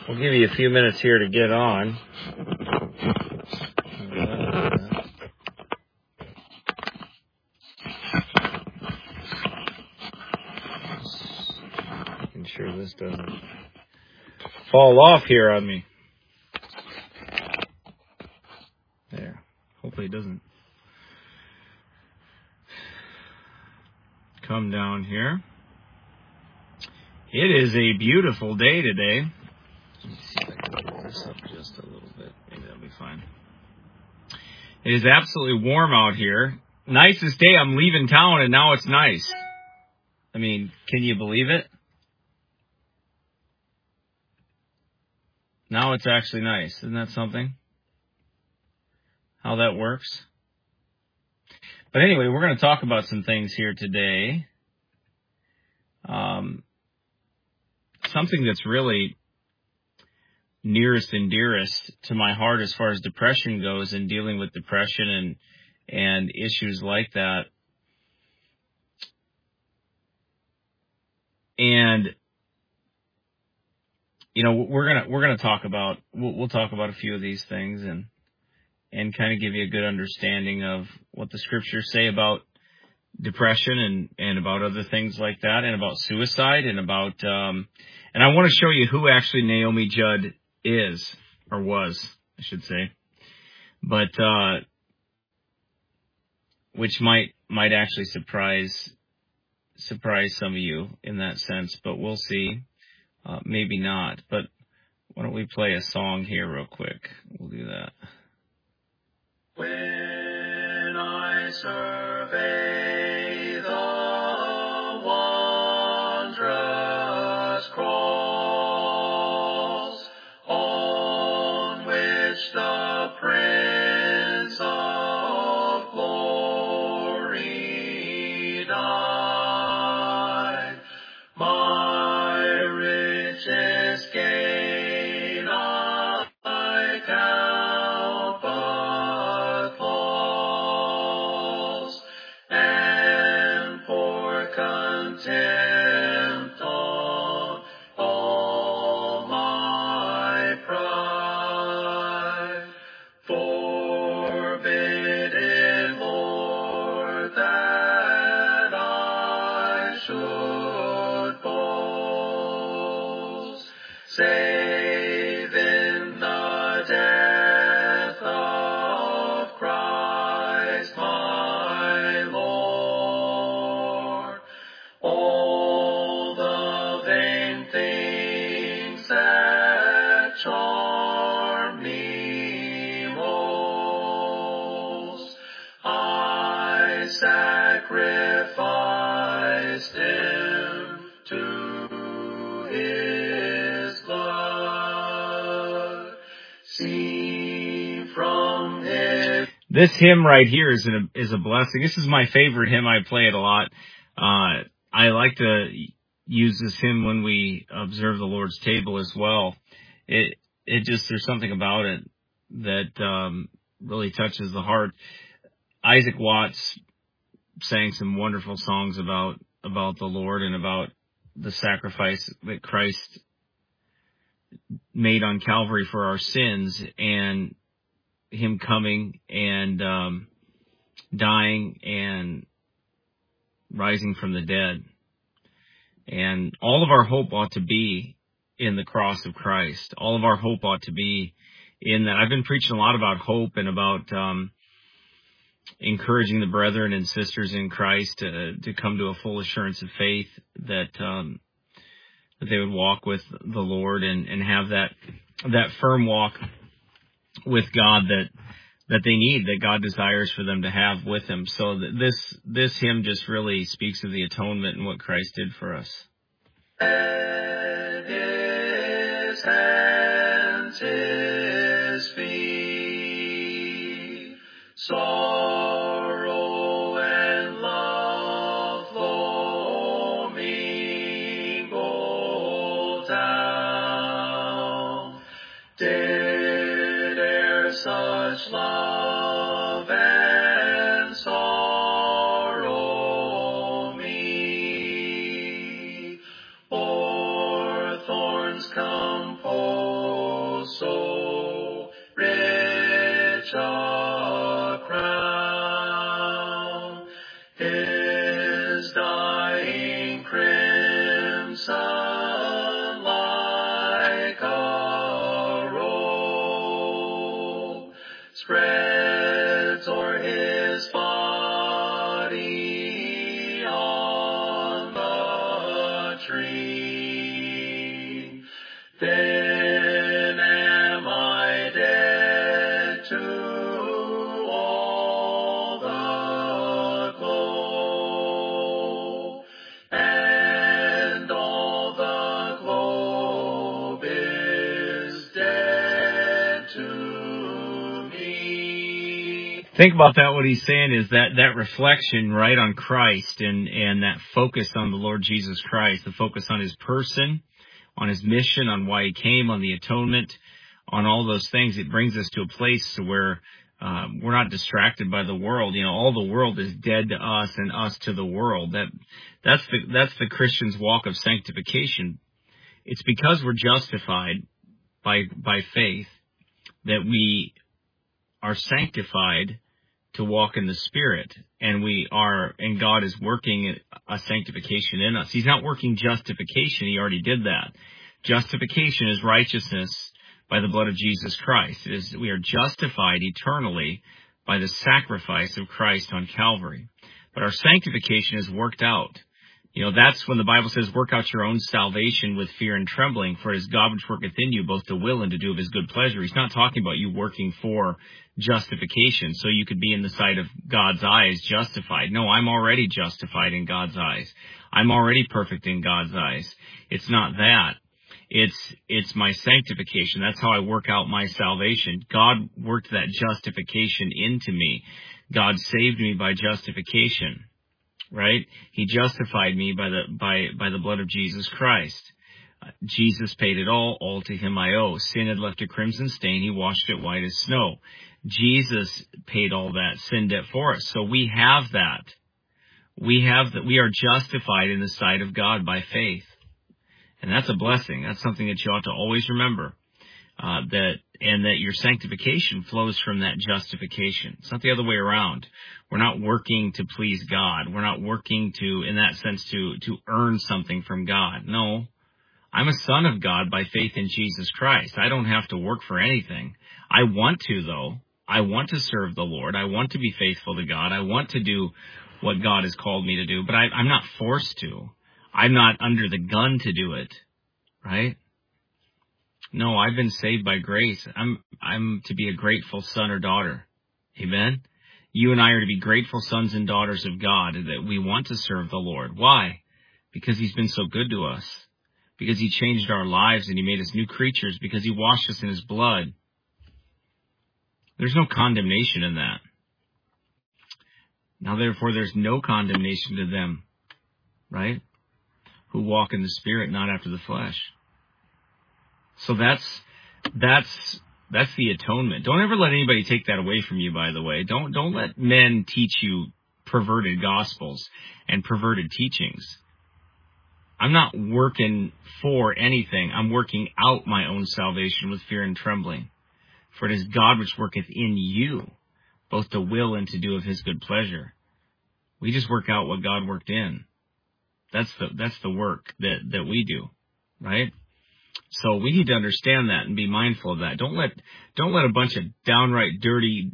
We'll give you a few minutes here to get on. Making sure this doesn't fall off here on me. There. Hopefully it doesn't come down here. It is a beautiful day today. Let me see if I can pull this up just a little bit. Maybe that'll be fine. It is absolutely warm out here. Nicest day. I'm leaving town and now it's nice. I mean, can you believe it? Now it's actually nice. Isn't that something? How that works? But anyway, we're going to talk about some things here today. Something that's really nearest and dearest to my heart as far as depression goes and dealing with depression and issues like that. And you know, we're gonna talk about we'll talk about a few of these things and kind of give you a good understanding of what the scriptures say about depression and about other things like that, and about suicide, and about and I want to show you who actually Naomi Judd is, or was, I should say, but which might actually surprise some of you in that sense, but we'll see. Maybe not, but why don't we play a song here real quick? We'll do that. When I survey the wondrous cross on which the Prince of Glory died, my richest gain I count but loss, and for contempt on all my pride. Forbid it, Lord, that I should boast, save in the death of Christ my Lord. All the vain things that charm me most, I sacrificed him to his blood. See from his... This hymn right here is a blessing. This is my favorite hymn. I play it a lot. I like to use this hymn when we observe the Lord's table as well. It just, there's something about it that really touches the heart. Isaac Watts sang some wonderful songs about the Lord and about the sacrifice that Christ made on Calvary for our sins, and him coming and dying and rising from the dead. And all of our hope ought to be in the cross of Christ. All of our hope ought to be in that. I've been preaching a lot about hope and about encouraging the brethren and sisters in Christ to come to a full assurance of faith, that they would walk with the Lord and have that firm walk with God that they need, that God desires for them to have with him. So this hymn just really speaks of the atonement and what Christ did for us. His hands, his feet, sorrow and love flow mingled down. Did e'er such love and sorrow meet, or thorns compose Think about that. What he's saying is that reflection, right, on Christ and that focus on the Lord Jesus Christ, the focus on his person, on his mission, on why he came, on the atonement, on all those things. It brings us to a place to where we're not distracted by the world. You know, all the world is dead to us and us to the world. That's the Christian's walk of sanctification. It's because we're justified by faith that we are sanctified to walk in the Spirit, and God is working a sanctification in us. He's not working justification. He already did that. Justification is righteousness by the blood of Jesus Christ. We are justified eternally by the sacrifice of Christ on Calvary. But our sanctification is worked out. You know, that's when the Bible says, work out your own salvation with fear and trembling, for it is God which worketh in you both to will and to do of his good pleasure. He's not talking about you working for justification so you could be in the sight of God's eyes justified. No, I'm already justified in God's eyes. I'm already perfect in God's eyes. It's not that. It's my sanctification. That's how I work out my salvation. God worked that justification into me. God saved me by justification. Right? He justified me by the blood of Jesus Christ. Jesus paid it all to him I owe. Sin had left a crimson stain, he washed it white as snow. Jesus paid all that sin debt for us. So we have that. We are justified in the sight of God by faith. And that's a blessing. That's something that you ought to always remember. That your sanctification flows from that justification. It's not the other way around. We're not working to please God. We're not working in that sense, to earn something from God. No. I'm a son of God by faith in Jesus Christ. I don't have to work for anything. I want to, though. I want to serve the Lord. I want to be faithful to God. I want to do what God has called me to do, but I'm not forced to. I'm not under the gun to do it. Right? No, I've been saved by grace. I'm to be a grateful son or daughter. Amen? You and I are to be grateful sons and daughters of God, that we want to serve the Lord. Why? Because he's been so good to us. Because he changed our lives and he made us new creatures. Because he washed us in his blood. There's no condemnation in that. Now, therefore, there's no condemnation to them, right? Who walk in the Spirit, not after the flesh. So that's the atonement. Don't ever let anybody take that away from you, by the way. Don't let men teach you perverted gospels and perverted teachings. I'm not working for anything. I'm working out my own salvation with fear and trembling. For it is God which worketh in you, both to will and to do of his good pleasure. We just work out what God worked in. That's the work that we do, right? So we need to understand that and be mindful of that. Don't let a bunch of downright dirty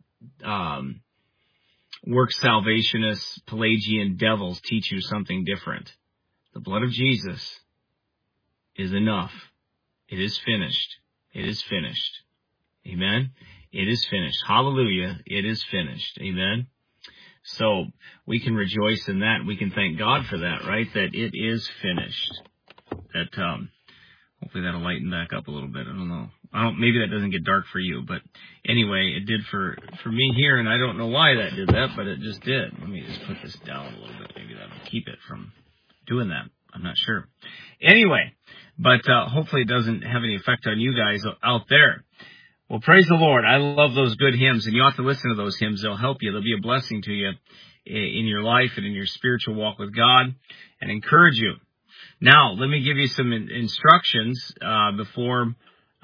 work salvationists, Pelagian devils teach you something different. The blood of Jesus is enough. It is finished. It is finished. Amen. It is finished. Hallelujah. It is finished. Amen. So we can rejoice in that. We can thank God for that, right? That it is finished. That hopefully that'll lighten back up a little bit. I don't know. Maybe that doesn't get dark for you, but anyway, it did for me here, and I don't know why that did that, but it just did. Let me just put this down a little bit. Maybe that'll keep it from doing that. I'm not sure. Anyway, but hopefully it doesn't have any effect on you guys out there. Well, praise the Lord. I love those good hymns, and you ought to listen to those hymns. They'll help you. They'll be a blessing to you in your life and in your spiritual walk with God, and encourage you. Now, let me give you some instructions before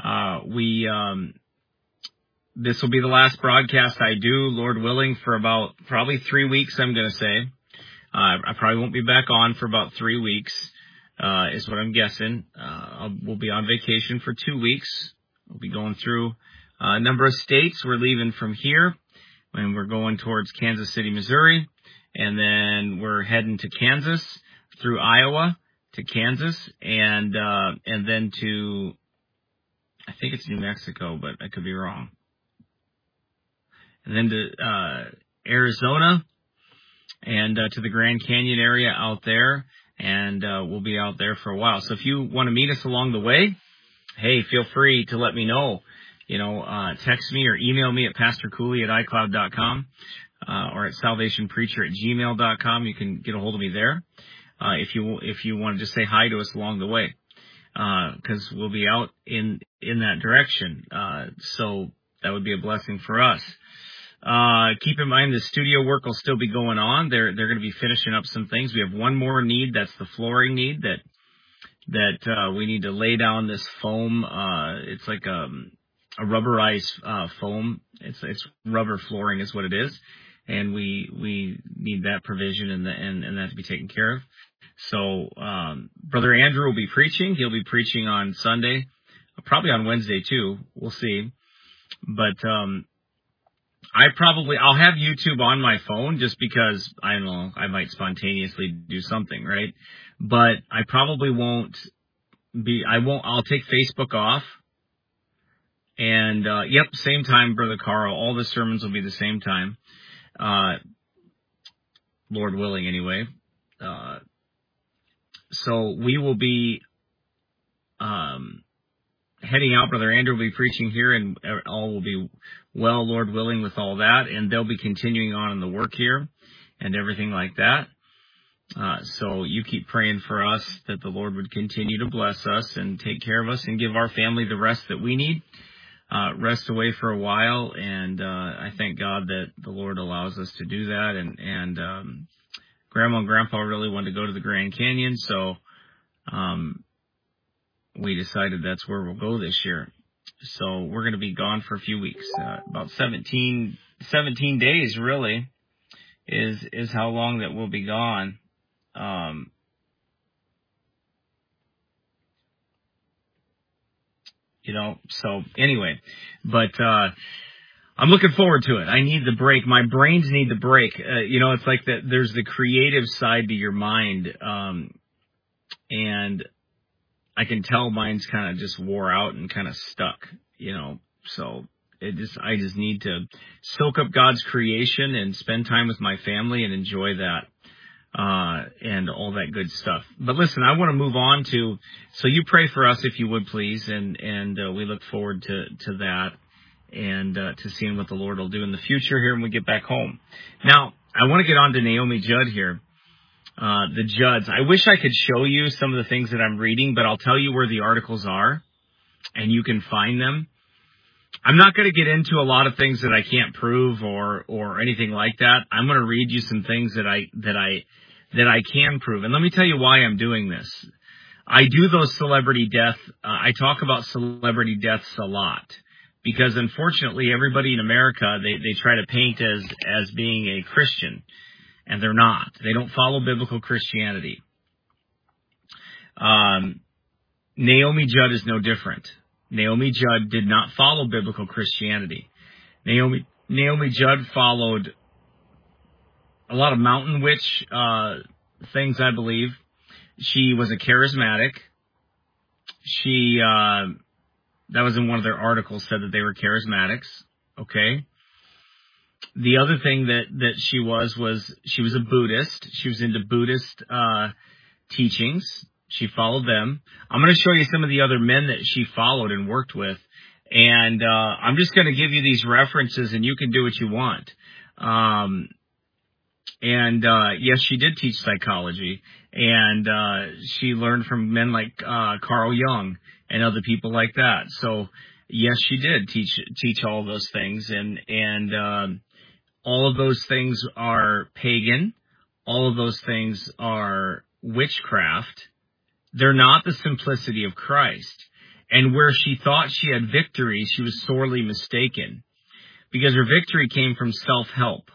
this will be the last broadcast I do, Lord willing, for about probably 3 weeks, I'm going to say. I probably won't be back on for about 3 weeks, is what I'm guessing. We'll be on vacation for 2 weeks. We'll be going through a number of states. We're leaving from here, and we're going towards Kansas City, Missouri, and then we're heading to Kansas through Iowa to Kansas, and then to, I think it's New Mexico, but I could be wrong. And then to Arizona, and to the Grand Canyon area out there, and we'll be out there for a while. So if you want to meet us along the way, hey, feel free to let me know. text me or email me at pastorcooley@icloud.com, or at salvationpreacher@gmail.com. You can get a hold of me there. If you want to just say hi to us along the way, because we'll be out in that direction. So that would be a blessing for us. Keep in mind the studio work will still be going on. They're going to be finishing up some things. We have one more need. That's the flooring need that we need to lay down this foam. It's like a rubberized foam. It's rubber flooring is what it is, and we need that provision and that to be taken care of. So Brother Andrew will be preaching. He'll be preaching on Sunday, probably on Wednesday too. We'll see. But I'll have YouTube on my phone just because I don't know, I might spontaneously do something, right? But I probably won't I'll take Facebook off. And same time, Brother Carl. All the sermons will be the same time. Lord willing, anyway. So we will be heading out. Brother Andrew will be preaching here, and all will be well, Lord willing, with all that. And they'll be continuing on in the work here and everything like that. So you keep praying for us that the Lord would continue to bless us and take care of us and give our family the rest that we need. Rest away for a while, and I thank God that the Lord allows us to do that. And Grandma and Grandpa really wanted to go to the Grand Canyon, so we decided that's where we'll go this year. So we're going to be gone for a few weeks, about 17 days really is how long that we'll be gone. So anyway, but I'm looking forward to it. I need the break. My brains need the break. It's like that. There's the creative side to your mind, and I can tell mine's kind of just wore out and kind of stuck. So I just need to soak up God's creation and spend time with my family and enjoy that. And all that good stuff. But listen, I want to move on so you pray for us if you would please, and we look forward to that and to seeing what the Lord will do in the future here when we get back home. Now, I want to get on to Naomi Judd here. The Judds. I wish I could show you some of the things that I'm reading, but I'll tell you where the articles are, and you can find them. I'm not going to get into a lot of things that I can't prove or anything like that. I'm going to read you some things that I can prove. And let me tell you why I'm doing this. I do those celebrity death. I talk about celebrity deaths a lot because unfortunately everybody in America, they try to paint as being a Christian, and they're not. They don't follow biblical Christianity. Naomi Judd is no different. Naomi Judd did not follow biblical Christianity. Naomi Judd followed a lot of mountain witch things, I believe. She was a charismatic. She that was in one of their articles, said that they were charismatics. Okay. The other thing that she was she was a Buddhist. She was into Buddhist teachings. She followed them. I'm going to show you some of the other men that she followed and worked with. And I'm just going to give you these references, and you can do what you want. Yes, she did teach psychology. And she learned from men like Carl Jung and other people like that. So, yes, she did teach all those things. And all of those things are pagan. All of those things are witchcraft. They're not the simplicity of Christ. And where she thought she had victory, she was sorely mistaken. Because her victory came from self-help.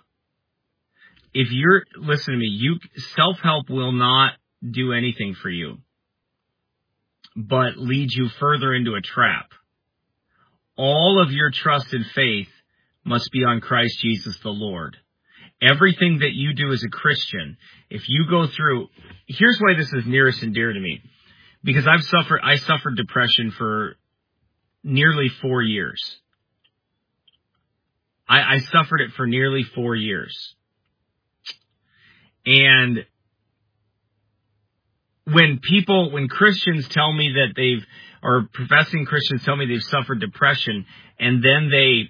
Listen to me, self-help will not do anything for you, but lead you further into a trap. All of your trust and faith must be on Christ Jesus the Lord. Everything that you do as a Christian, if you go through, here's why this is nearest and dear to me. Because I suffered depression for nearly 4 years. I suffered it for nearly 4 years. And when Christians tell me that or professing Christians tell me they've suffered depression, and then they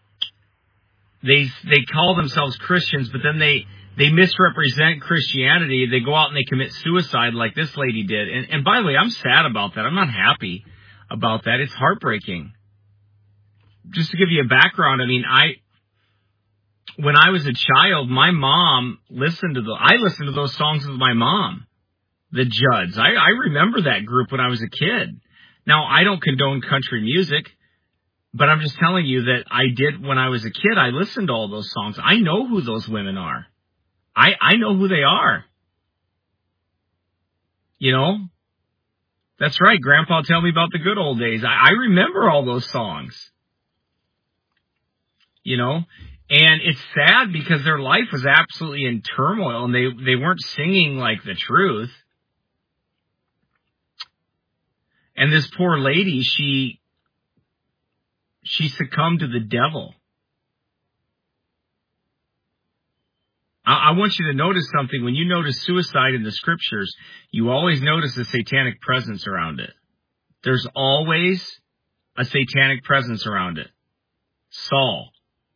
call themselves Christians, but then they misrepresent Christianity. They go out and they commit suicide like this lady did. And by the way, I'm sad about that. I'm not happy about that. It's heartbreaking. Just to give you a background, I mean, when I was a child, my mom I listened to those songs with my mom, the Judds. I remember that group when I was a kid. Now, I don't condone country music, but I'm just telling you that I did when I was a kid. I listened to all those songs. I know who those women are. I know who they are. You know? That's right. Grandpa tell me about the good old days. I remember all those songs. You know? And it's sad because their life was absolutely in turmoil, and they weren't singing like the truth. And this poor lady, she succumbed to the devil. I want you to notice something. When you notice suicide in the scriptures, you always notice a satanic presence around it. There's always a satanic presence around it. Saul.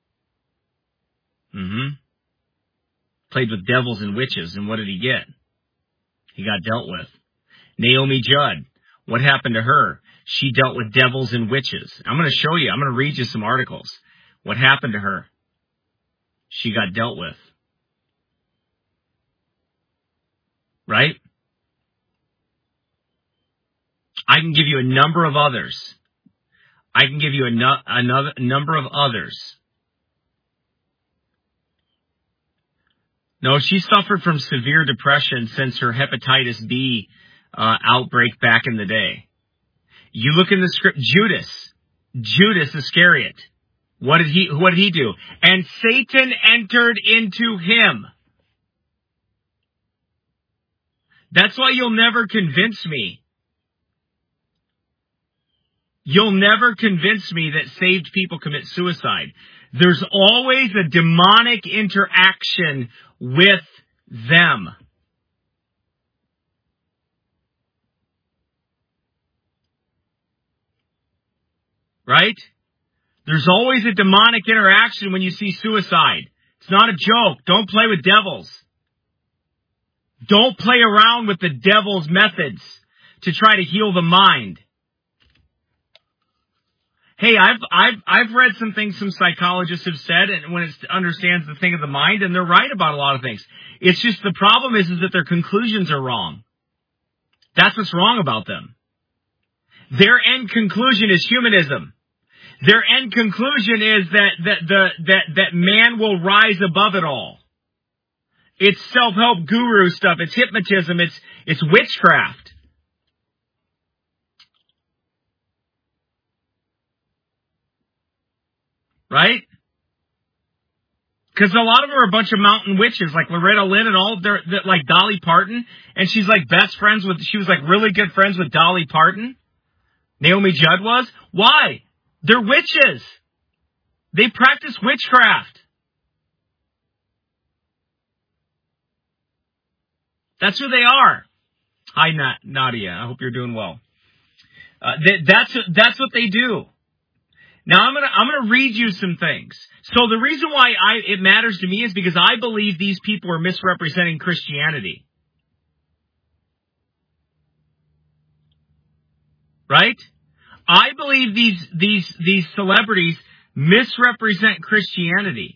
Played with devils and witches, and what did he get? He got dealt with. Naomi Judd. What happened to her? She dealt with devils and witches. I'm going to show you. I'm going to read you some articles. What happened to her? She got dealt with. Right? I can give you a number of others. I can give you another number of others. No, she suffered from severe depression since her hepatitis B outbreak back in the day. You look in the script, Judas Iscariot. What did he do? And Satan entered into him. That's why you'll never convince me. You'll never convince me that saved people commit suicide. There's always a demonic interaction with them. Right? There's always a demonic interaction when you see suicide. It's not a joke. Don't play with devils. Don't play around with the devil's methods to try to heal the mind. Hey, I've read some things some psychologists have said, and when it understands the thing of the mind, and they're right about a lot of things. It's just the problem is that their conclusions are wrong. That's what's wrong about them. Their end conclusion is humanism. Their end conclusion is that man will rise above it all. It's self-help guru stuff. It's hypnotism. It's witchcraft. Right? Because a lot of them are a bunch of mountain witches, like Loretta Lynn and all. They're like Dolly Parton, and she's like she was like really good friends with Dolly Parton. Naomi Judd was. Why? They're witches. They practice witchcraft. That's who they are. Hi, Nadia. I hope you're doing well. That's what they do. Now I'm gonna read you some things. So the reason why it matters to me is because I believe these people are misrepresenting Christianity. Right? I believe these celebrities misrepresent Christianity.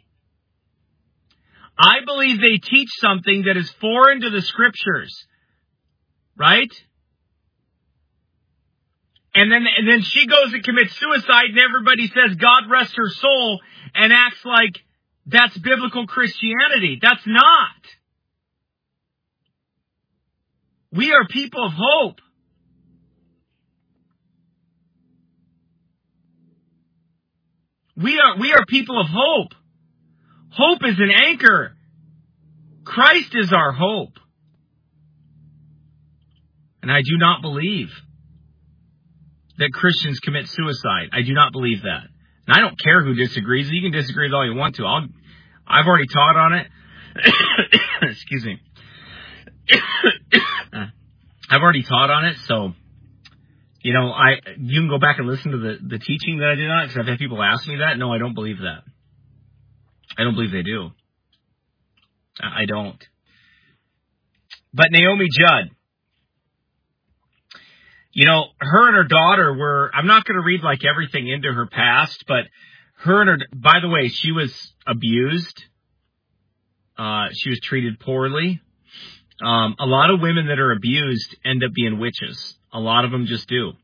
I believe they teach something that is foreign to the scriptures. Right? And then she goes and commits suicide, and everybody says, God rest her soul, and acts like that's biblical Christianity. That's not. We are people of hope. We are people of hope. Hope is an anchor. Christ is our hope. And I do not believe that Christians commit suicide. I do not believe that. And I don't care who disagrees. You can disagree with all you want to. I've already taught on it. Excuse me. I've already taught on it, so, you can go back and listen to the teaching that I did on it, because I've had people ask me that. No, I don't believe that. I don't believe they do. I don't. But Naomi Judd, her and her daughter were, I'm not going to read like everything into her past, but by the way, she was abused. She was treated poorly. A lot of women that are abused end up being witches. A lot of them just do.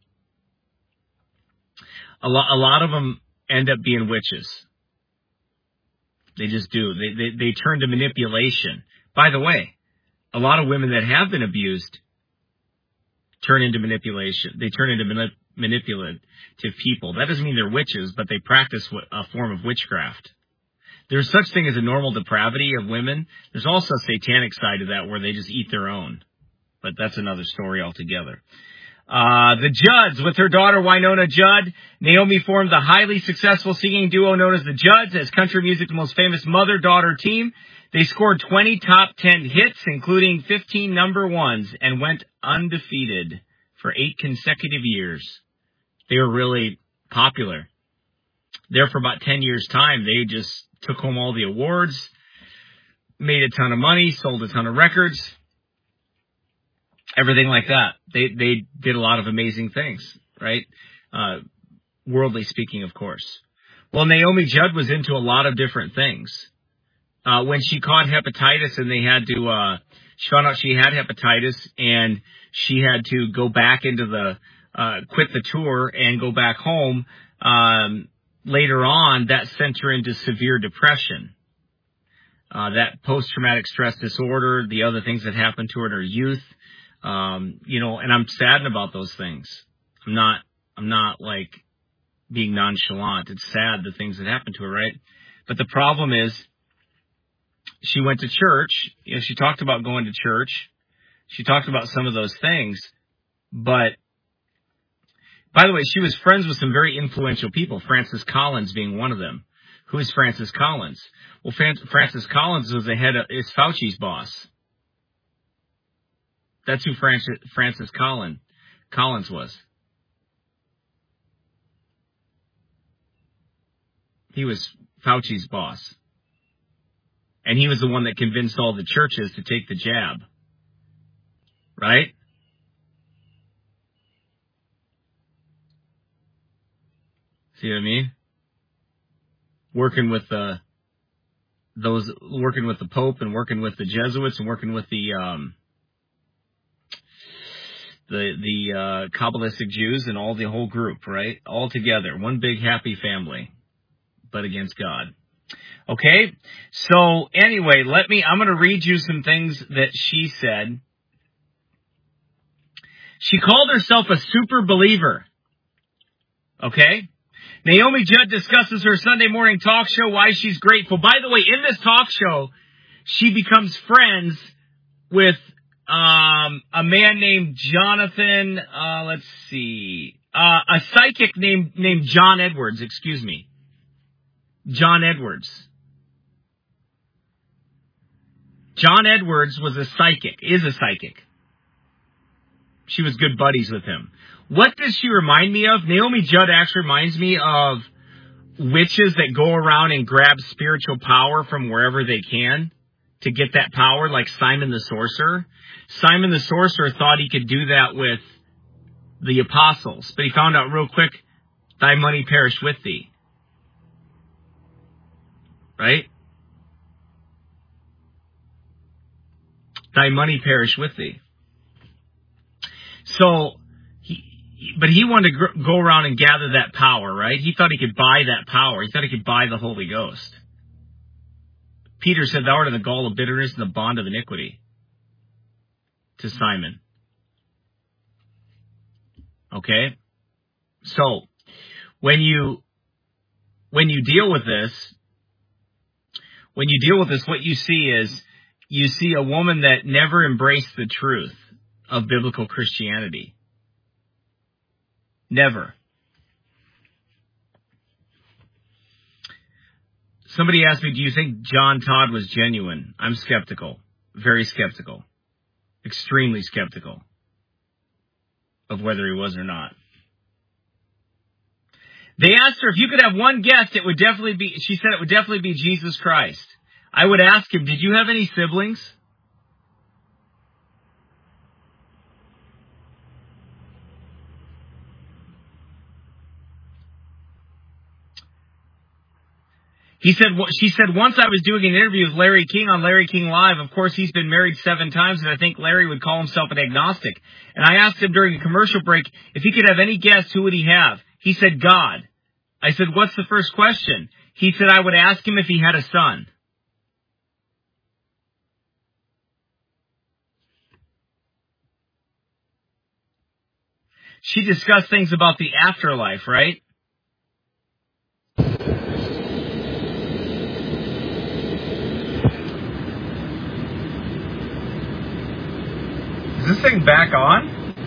A lot of them end up being witches. They just do. They turn to manipulation. By the way, a lot of women that have been abused turn into manipulation. They turn into manipulative people. That doesn't mean they're witches, but they practice a form of witchcraft. There's such thing as a normal depravity of women. There's also a satanic side to that where they just eat their own. But that's another story altogether. The Judds, with her daughter Wynonna Judd, Naomi formed the highly successful singing duo known as the Judds as country music's most famous mother-daughter team. They scored 20 top 10 hits, including 15 number ones, and went undefeated for 8 consecutive years. They were really popular. There for about 10 years' time, they just took home all the awards, made a ton of money, sold a ton of records, everything like that. They did a lot of amazing things, right? Worldly speaking, of course. Well, Naomi Judd was into a lot of different things. When she caught hepatitis and she found out she had hepatitis and she had to go back into quit the tour and go back home, later on, that sent her into severe depression. That post-traumatic stress disorder, the other things that happened to her in her youth, and I'm saddened about those things. I'm not like being nonchalant. It's sad, the things that happened to her, right? But the problem is, she went to church. She talked about going to church. She talked about some of those things. But, by the way, she was friends with some very influential people, Francis Collins being one of them. Who is Francis Collins? Well, Francis Collins was is Fauci's boss. That's who Francis Collins was. He was Fauci's boss. And he was the one that convinced all the churches to take the jab. Right? See what I mean? Working with the Pope and working with the Jesuits and working with the Kabbalistic Jews and the whole group, right? All together. One big happy family, but against God. Okay? So anyway, I'm going to read you some things that she said. She called herself a super believer. Okay? Naomi Judd discusses her Sunday morning talk show, why she's grateful. By the way, in this talk show, she becomes friends with a man named Jonathan, a psychic named John Edwards, excuse me. John Edwards. John Edwards is a psychic. She was good buddies with him. What does she remind me of? Naomi Judd actually reminds me of witches that go around and grab spiritual power from wherever they can to get that power, like Simon the Sorcerer. Simon the Sorcerer thought he could do that with the apostles, but he found out real quick, thy money perish with thee. Right? Thy money perish with thee. So, he wanted to go around and gather that power, right? He thought he could buy that power. He thought he could buy the Holy Ghost. Peter said, thou art in the gall of bitterness and the bond of iniquity to Simon. Okay? So, when you deal with this, what you see a woman that never embraced the truth of biblical Christianity. Never. Somebody asked me, do you think John Todd was genuine? I'm skeptical. Very skeptical. Extremely skeptical. of whether he was or not. They asked her if you could have one guest, she said it would definitely be Jesus Christ. I would ask him, did you have any siblings? She said, once I was doing an interview with Larry King on Larry King Live. Of course, he's been married 7 times, and I think Larry would call himself an agnostic. And I asked him during a commercial break, if he could have any guest, who would he have? He said, God. I said, what's the first question? He said, I would ask him if he had a son. She discussed things about the afterlife, right? Is this thing back on?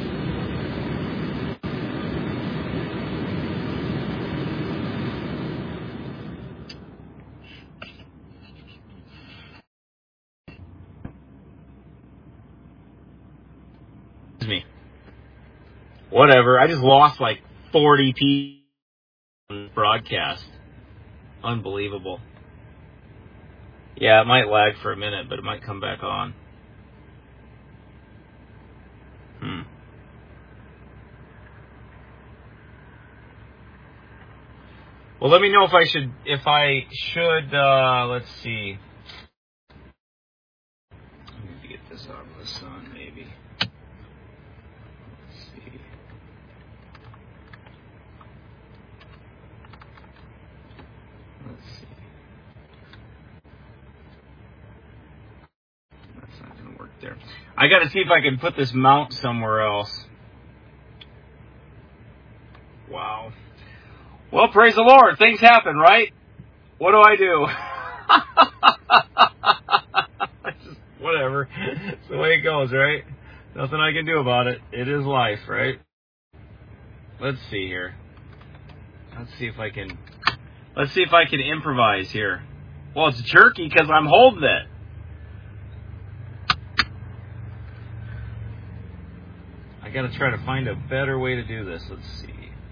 Excuse me. Whatever. I just lost like 40 people on broadcast. Unbelievable. Yeah, it might lag for a minute, but it might come back on. Well, let me know if I should, let's see. I need to get this out of the sun, maybe. Let's see. That's not going to work there. I got to see if I can put this mount somewhere else. Wow. Well, praise the Lord. Things happen, right? What do I do? Whatever. It's the way it goes, right? Nothing I can do about it. It is life, right? Let's see here. Let's see if I can improvise here. Well, it's jerky because I'm holding it. I got to try to find a better way to do this. Let's see.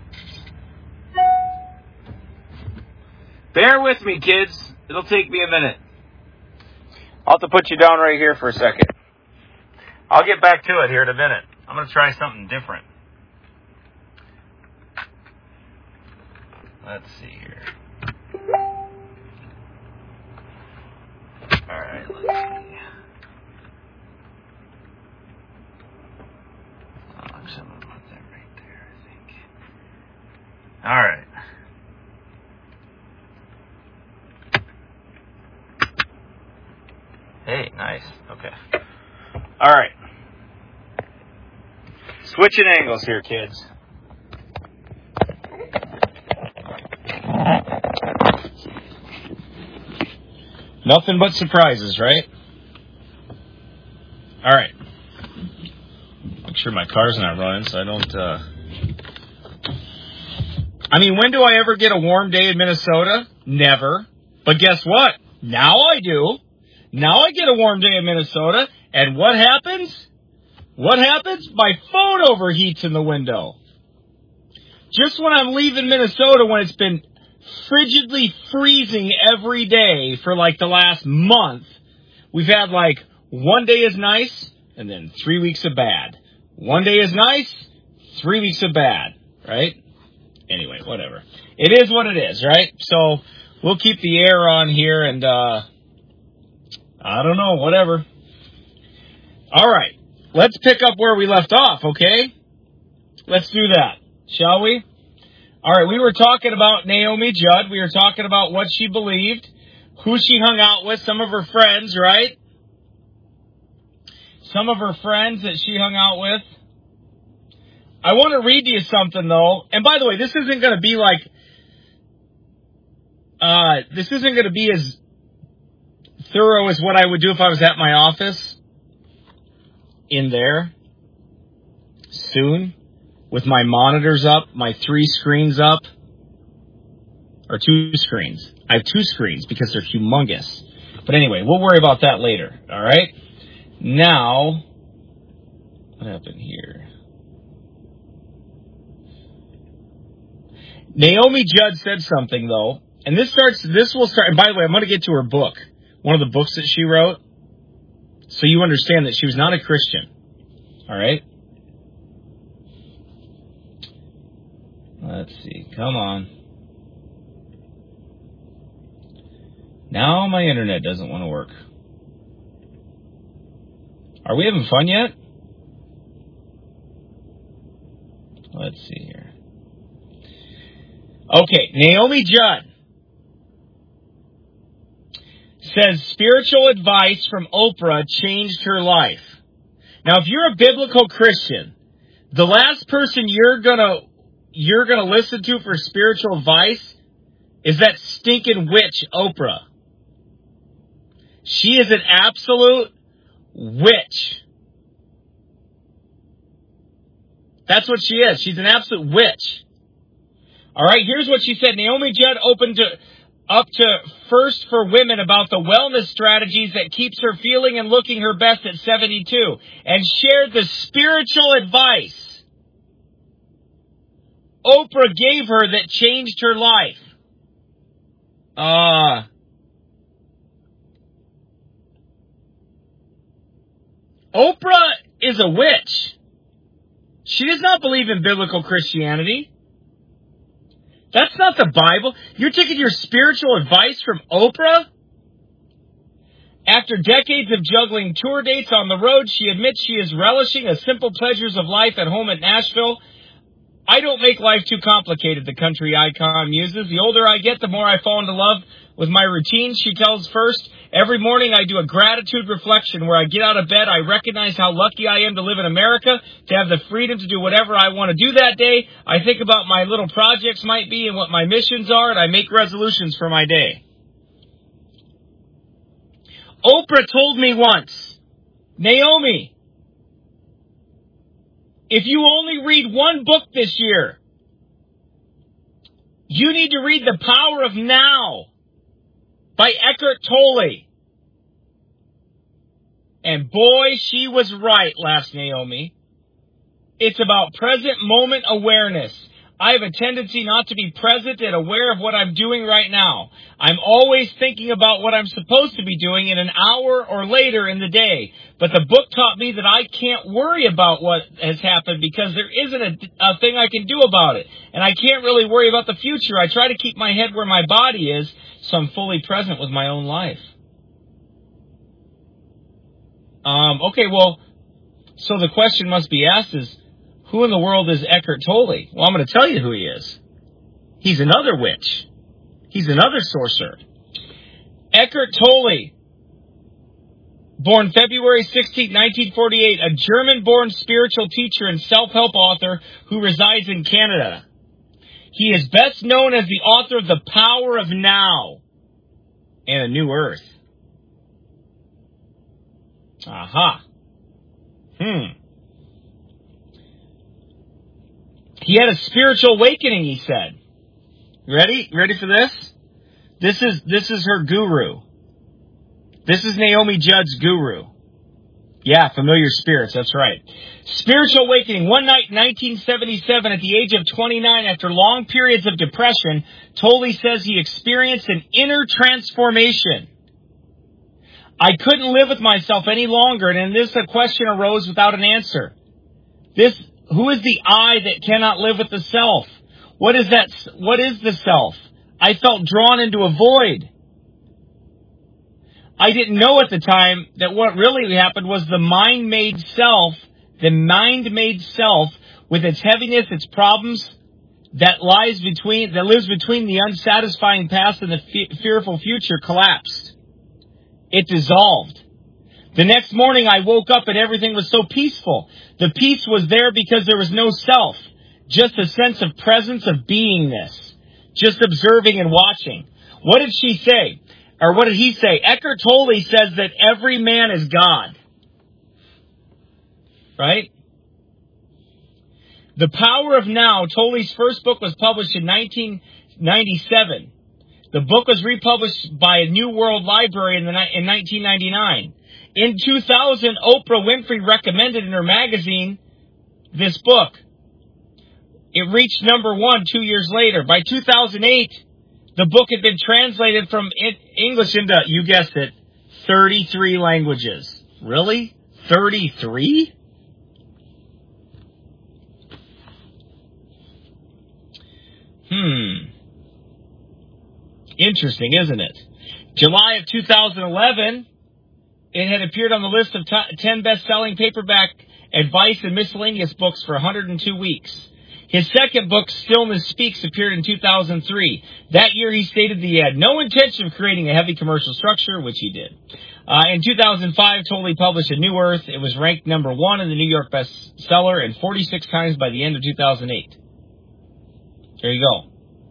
Bear with me, kids. It'll take me a minute. I'll have to put you down right here for a second. I'll get back to it here in a minute. I'm going to try something different. Let's see here. All right, let's see. I'm just going to put that right there, I think. All right. Hey, nice. Okay. All right. Switching angles here, kids. Nothing but surprises, right? All right. Make sure my car's not running so I don't... I mean, when do I ever get a warm day in Minnesota? Never. But guess what? Now I do. Now I get a warm day in Minnesota, and what happens? What happens? My phone overheats in the window. Just when I'm leaving Minnesota, when it's been frigidly freezing every day for like the last month, we've had like 1 day is nice, and then 3 weeks of bad. 1 day is nice, 3 weeks of bad, right? Anyway, whatever. It is what it is, right? So we'll keep the air on here, and I don't know, whatever. All right, let's pick up where we left off, okay? Let's do that, shall we? All right, we were talking about Naomi Judd. We were talking about what she believed, who she hung out with, some of her friends, right? Some of her friends that she hung out with. I want to read you something, though. And by the way, this isn't going to be like... this isn't going to be as thorough as what I would do if I was at my office in there soon with my monitors up, my 3 screens up, or 2 screens. I have 2 screens because they're humongous. But anyway, we'll worry about that later, all right? Now, what happened here? Naomi Judd said something, though, and this will start, and by the way, I'm going to get to her book, one of the books that she wrote, so you understand that she was not a Christian. All right? Let's see. Come on. Now my internet doesn't want to work. Are we having fun yet? Let's see here. Okay, Naomi Judd says spiritual advice from Oprah changed her life. Now, if you're a biblical Christian, the last person you're gonna listen to for spiritual advice is that stinking witch, Oprah. She is an absolute witch. That's what she is. She's an absolute witch. All right, here's what she said. Naomi Judd opened up to First for Women about the wellness strategies that keeps her feeling and looking her best at 72, and shared the spiritual advice Oprah gave her that changed her life. Oprah is a witch. She does not believe in biblical Christianity. That's not the Bible. You're taking your spiritual advice from Oprah? After decades of juggling tour dates on the road, she admits she is relishing the simple pleasures of life at home at Nashville. I don't make life too complicated, the country icon muses. The older I get, the more I fall into love with my routine, she tells First. Every morning I do a gratitude reflection where I get out of bed. I recognize how lucky I am to live in America, to have the freedom to do whatever I want to do that day. I think about my little projects might be and what my missions are, and I make resolutions for my day. Oprah told me once, Naomi, if you only read one book this year, you need to read The Power of Now by Eckhart Tolle. And boy, she was right, laughed Naomi. It's about present moment awareness. I have a tendency not to be present and aware of what I'm doing right now. I'm always thinking about what I'm supposed to be doing in an hour or later in the day. But the book taught me that I can't worry about what has happened because there isn't a thing I can do about it. And I can't really worry about the future. I try to keep my head where my body is, so I'm fully present with my own life. Okay, well, so the question must be asked is, who in the world is Eckhart Tolle? Well, I'm going to tell you who he is. He's another witch. He's another sorcerer. Eckhart Tolle, born February 16, 1948, a German-born spiritual teacher and self-help author who resides in Canada. He is best known as the author of The Power of Now and A New Earth. Aha. He had a spiritual awakening, he said. Ready? Ready for this? This is her guru. This is Naomi Judd's guru. Yeah, familiar spirits, that's right. Spiritual awakening. One night in 1977, at the age of 29, after long periods of depression, Tolle says he experienced an inner transformation. I couldn't live with myself any longer, and in this a question arose without an answer. Who is the I that cannot live with the self? What is that? What is the self? I felt drawn into a void. I didn't know at the time that what really happened was the mind-made self, with its heaviness, its problems, that lives between the unsatisfying past and the fearful future, collapsed. It dissolved. The next morning I woke up and everything was so peaceful. The peace was there because there was no self, just a sense of presence of beingness, just observing and watching. What did she say? Or what did he say? Eckhart Tolle says that every man is God. Right? The Power of Now, Tolle's first book, was published in 1997. The book was republished by New World Library in 1999. In 2000, Oprah Winfrey recommended in her magazine this book. It reached number 1 2 years later. By 2008, the book had been translated from English into, you guessed it, 33 languages. Really? 33? Interesting, isn't it? July of 2011, it had appeared on the list of 10 best-selling paperback advice and miscellaneous books for 102 weeks. His second book, Stillness Speaks, appeared in 2003. That year he stated that he had no intention of creating a heavy commercial structure, which he did. In 2005, Tolle published A New Earth. It was ranked number 1 in the New York bestseller and 46 times by the end of 2008. There you go.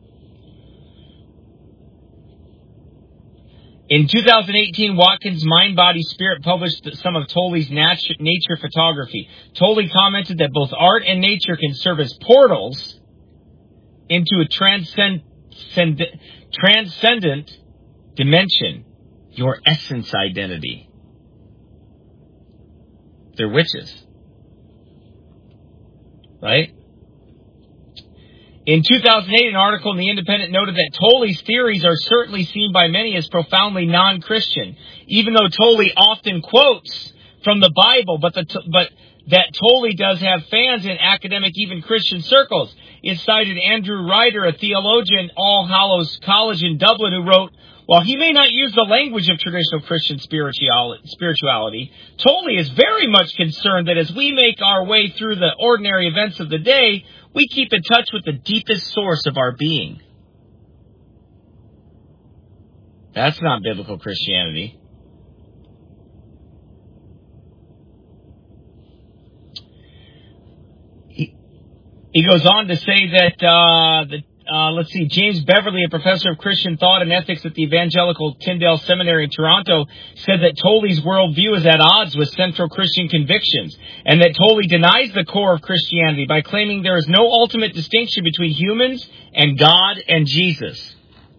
In 2018, Watkins Mind, Body, Spirit published some of Tolle's nature photography. Tolle commented that both art and nature can serve as portals into a transcendent dimension, your essence identity. They're witches. Right? In 2008, an article in The Independent noted that Tolle's theories are certainly seen by many as profoundly non-Christian, even though Tolle often quotes from the Bible, but that Tolle does have fans in academic, even Christian circles. It cited Andrew Ryder, a theologian at All Hallows College in Dublin, who wrote, "While he may not use the language of traditional Christian spirituality, Tolle is very much concerned that as we make our way through the ordinary events of the day, we keep in touch with the deepest source of our being." That's not biblical Christianity. He goes on to say that, James Beverly, a professor of Christian thought and ethics at the Evangelical Tyndale Seminary in Toronto, said that Tolle's worldview is at odds with central Christian convictions, and that Tolle denies the core of Christianity by claiming there is no ultimate distinction between humans and God and Jesus.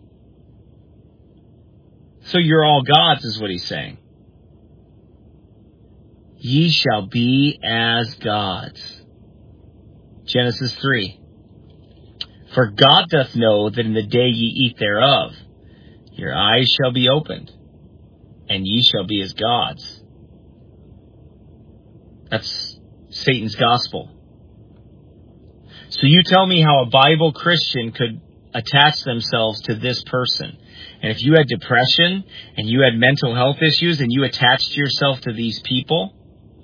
So you're all gods, is what he's saying. Ye shall be as gods. Genesis 3. For God doth know that in the day ye eat thereof, your eyes shall be opened, and ye shall be as gods. That's Satan's gospel. So you tell me how a Bible Christian could attach themselves to this person. And if you had depression, and you had mental health issues, and you attached yourself to these people,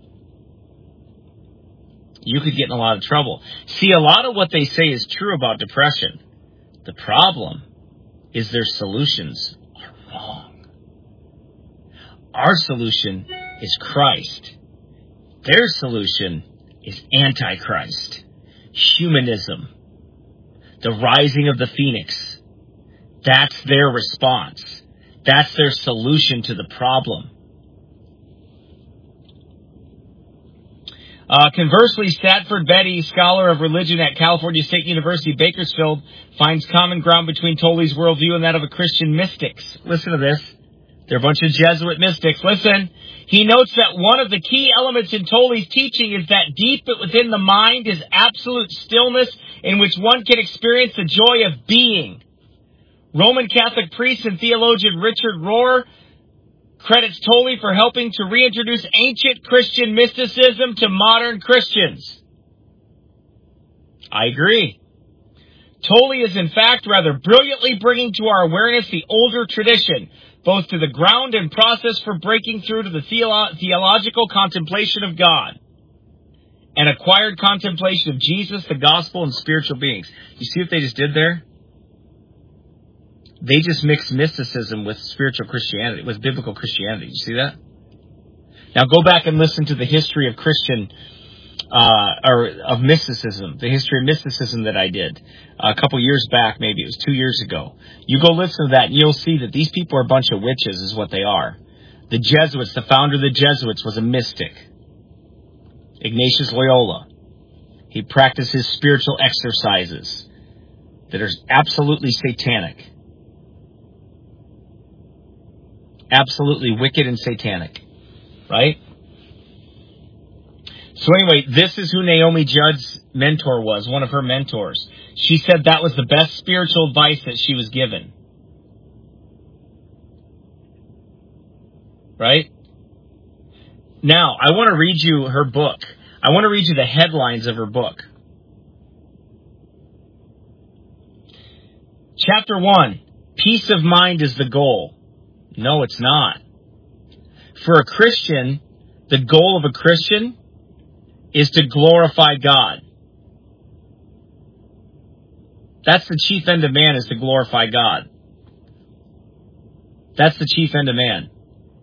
you could get in a lot of trouble. See, a lot of what they say is true about depression. The problem is their solutions are wrong. Our solution is Christ. Their solution is Antichrist, humanism, the rising of the phoenix. That's their response. That's their solution to the problem. Conversely, Statford Betty, scholar of religion at California State University, Bakersfield, finds common ground between Tolle's worldview and that of a Christian mystics. Listen to this. They're a bunch of Jesuit mystics. Listen. He notes that one of the key elements in Tolle's teaching is that deep within the mind is absolute stillness in which one can experience the joy of being. Roman Catholic priest and theologian Richard Rohr credits Tolle for helping to reintroduce ancient Christian mysticism to modern Christians. I agree. Tolle is in fact rather brilliantly bringing to our awareness the older tradition, both to the ground and process for breaking through to the theological contemplation of God, and acquired contemplation of Jesus, the gospel, and spiritual beings. You see what they just did there? They just mixed mysticism with spiritual Christianity, with biblical Christianity. You see that? Now go back and listen to the history of Christian, of mysticism, the history of mysticism that I did a couple years back, maybe it was 2 years ago. You go listen to that and you'll see that these people are a bunch of witches is what they are. The Jesuits, the founder of the Jesuits was a mystic. Ignatius Loyola. He practices spiritual exercises that are absolutely satanic. Absolutely wicked and satanic. Right? So anyway, this is who Naomi Judd's mentor was, one of her mentors. She said that was the best spiritual advice that she was given. Right? Now, I want to read you her book. I want to read you the headlines of her book. Chapter 1, peace of mind is the goal. No, it's not. For a Christian, the goal of a Christian is to glorify God. That's the chief end of man, is to glorify God. That's the chief end of man.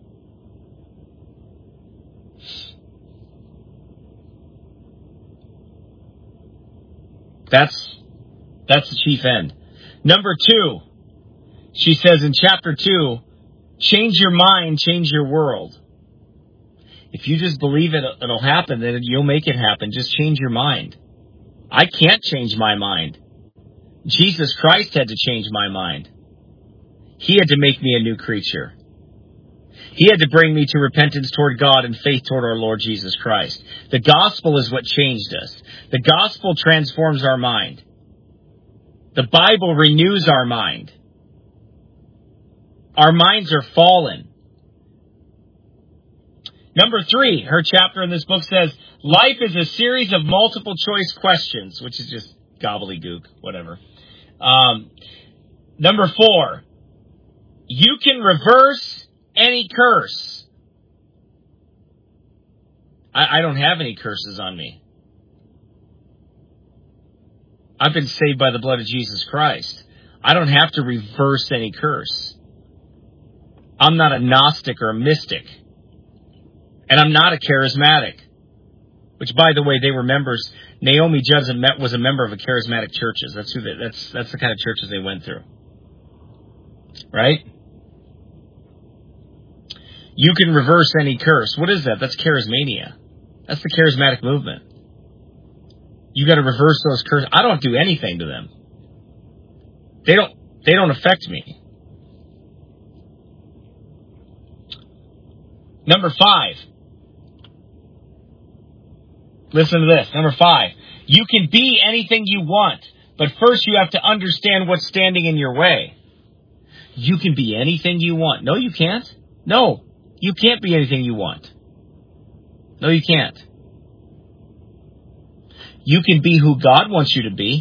That's the chief end. Number 2, she says in chapter 2, change your mind, change your world. If you just believe it'll happen, then you'll make it happen. Just change your mind. I can't change my mind. Jesus Christ had to change my mind. He had to make me a new creature. He had to bring me to repentance toward God and faith toward our Lord Jesus Christ. The gospel is what changed us. The gospel transforms our mind. The Bible renews our mind. Our minds are fallen. Number 3, her chapter in this book says, life is a series of multiple choice questions, which is just gobbledygook, whatever. Number 4, you can reverse any curse. I don't have any curses on me. I've been saved by the blood of Jesus Christ. I don't have to reverse any curse. I'm not a Gnostic or a mystic. And I'm not a charismatic. Which, by the way, they were members. Naomi Judd was a member of a charismatic churches. That's the kind of churches they went through. Right? You can reverse any curse. What is that? That's charismania. That's the charismatic movement. You got to reverse those curses. I don't do anything to them. They don't affect me. Number 5. Listen to this. Number 5. You can be anything you want, but first you have to understand what's standing in your way. You can be anything you want. No, you can't. No, you can't be anything you want. No, you can't. You can be who God wants you to be.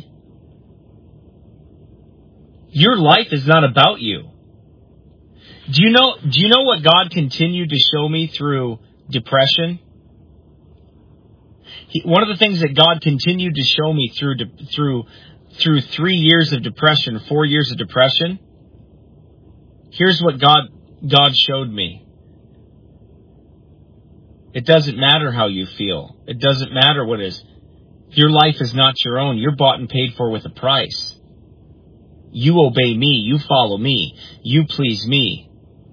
Your life is not about you. Do you know what God continued to show me through depression? One of the things that God continued to show me through 3 years of depression, 4 years of depression, here's what God showed me. It doesn't matter how you feel. It doesn't matter what is. Your life is not your own. You're bought and paid for with a price. You obey me. You follow me. You please me.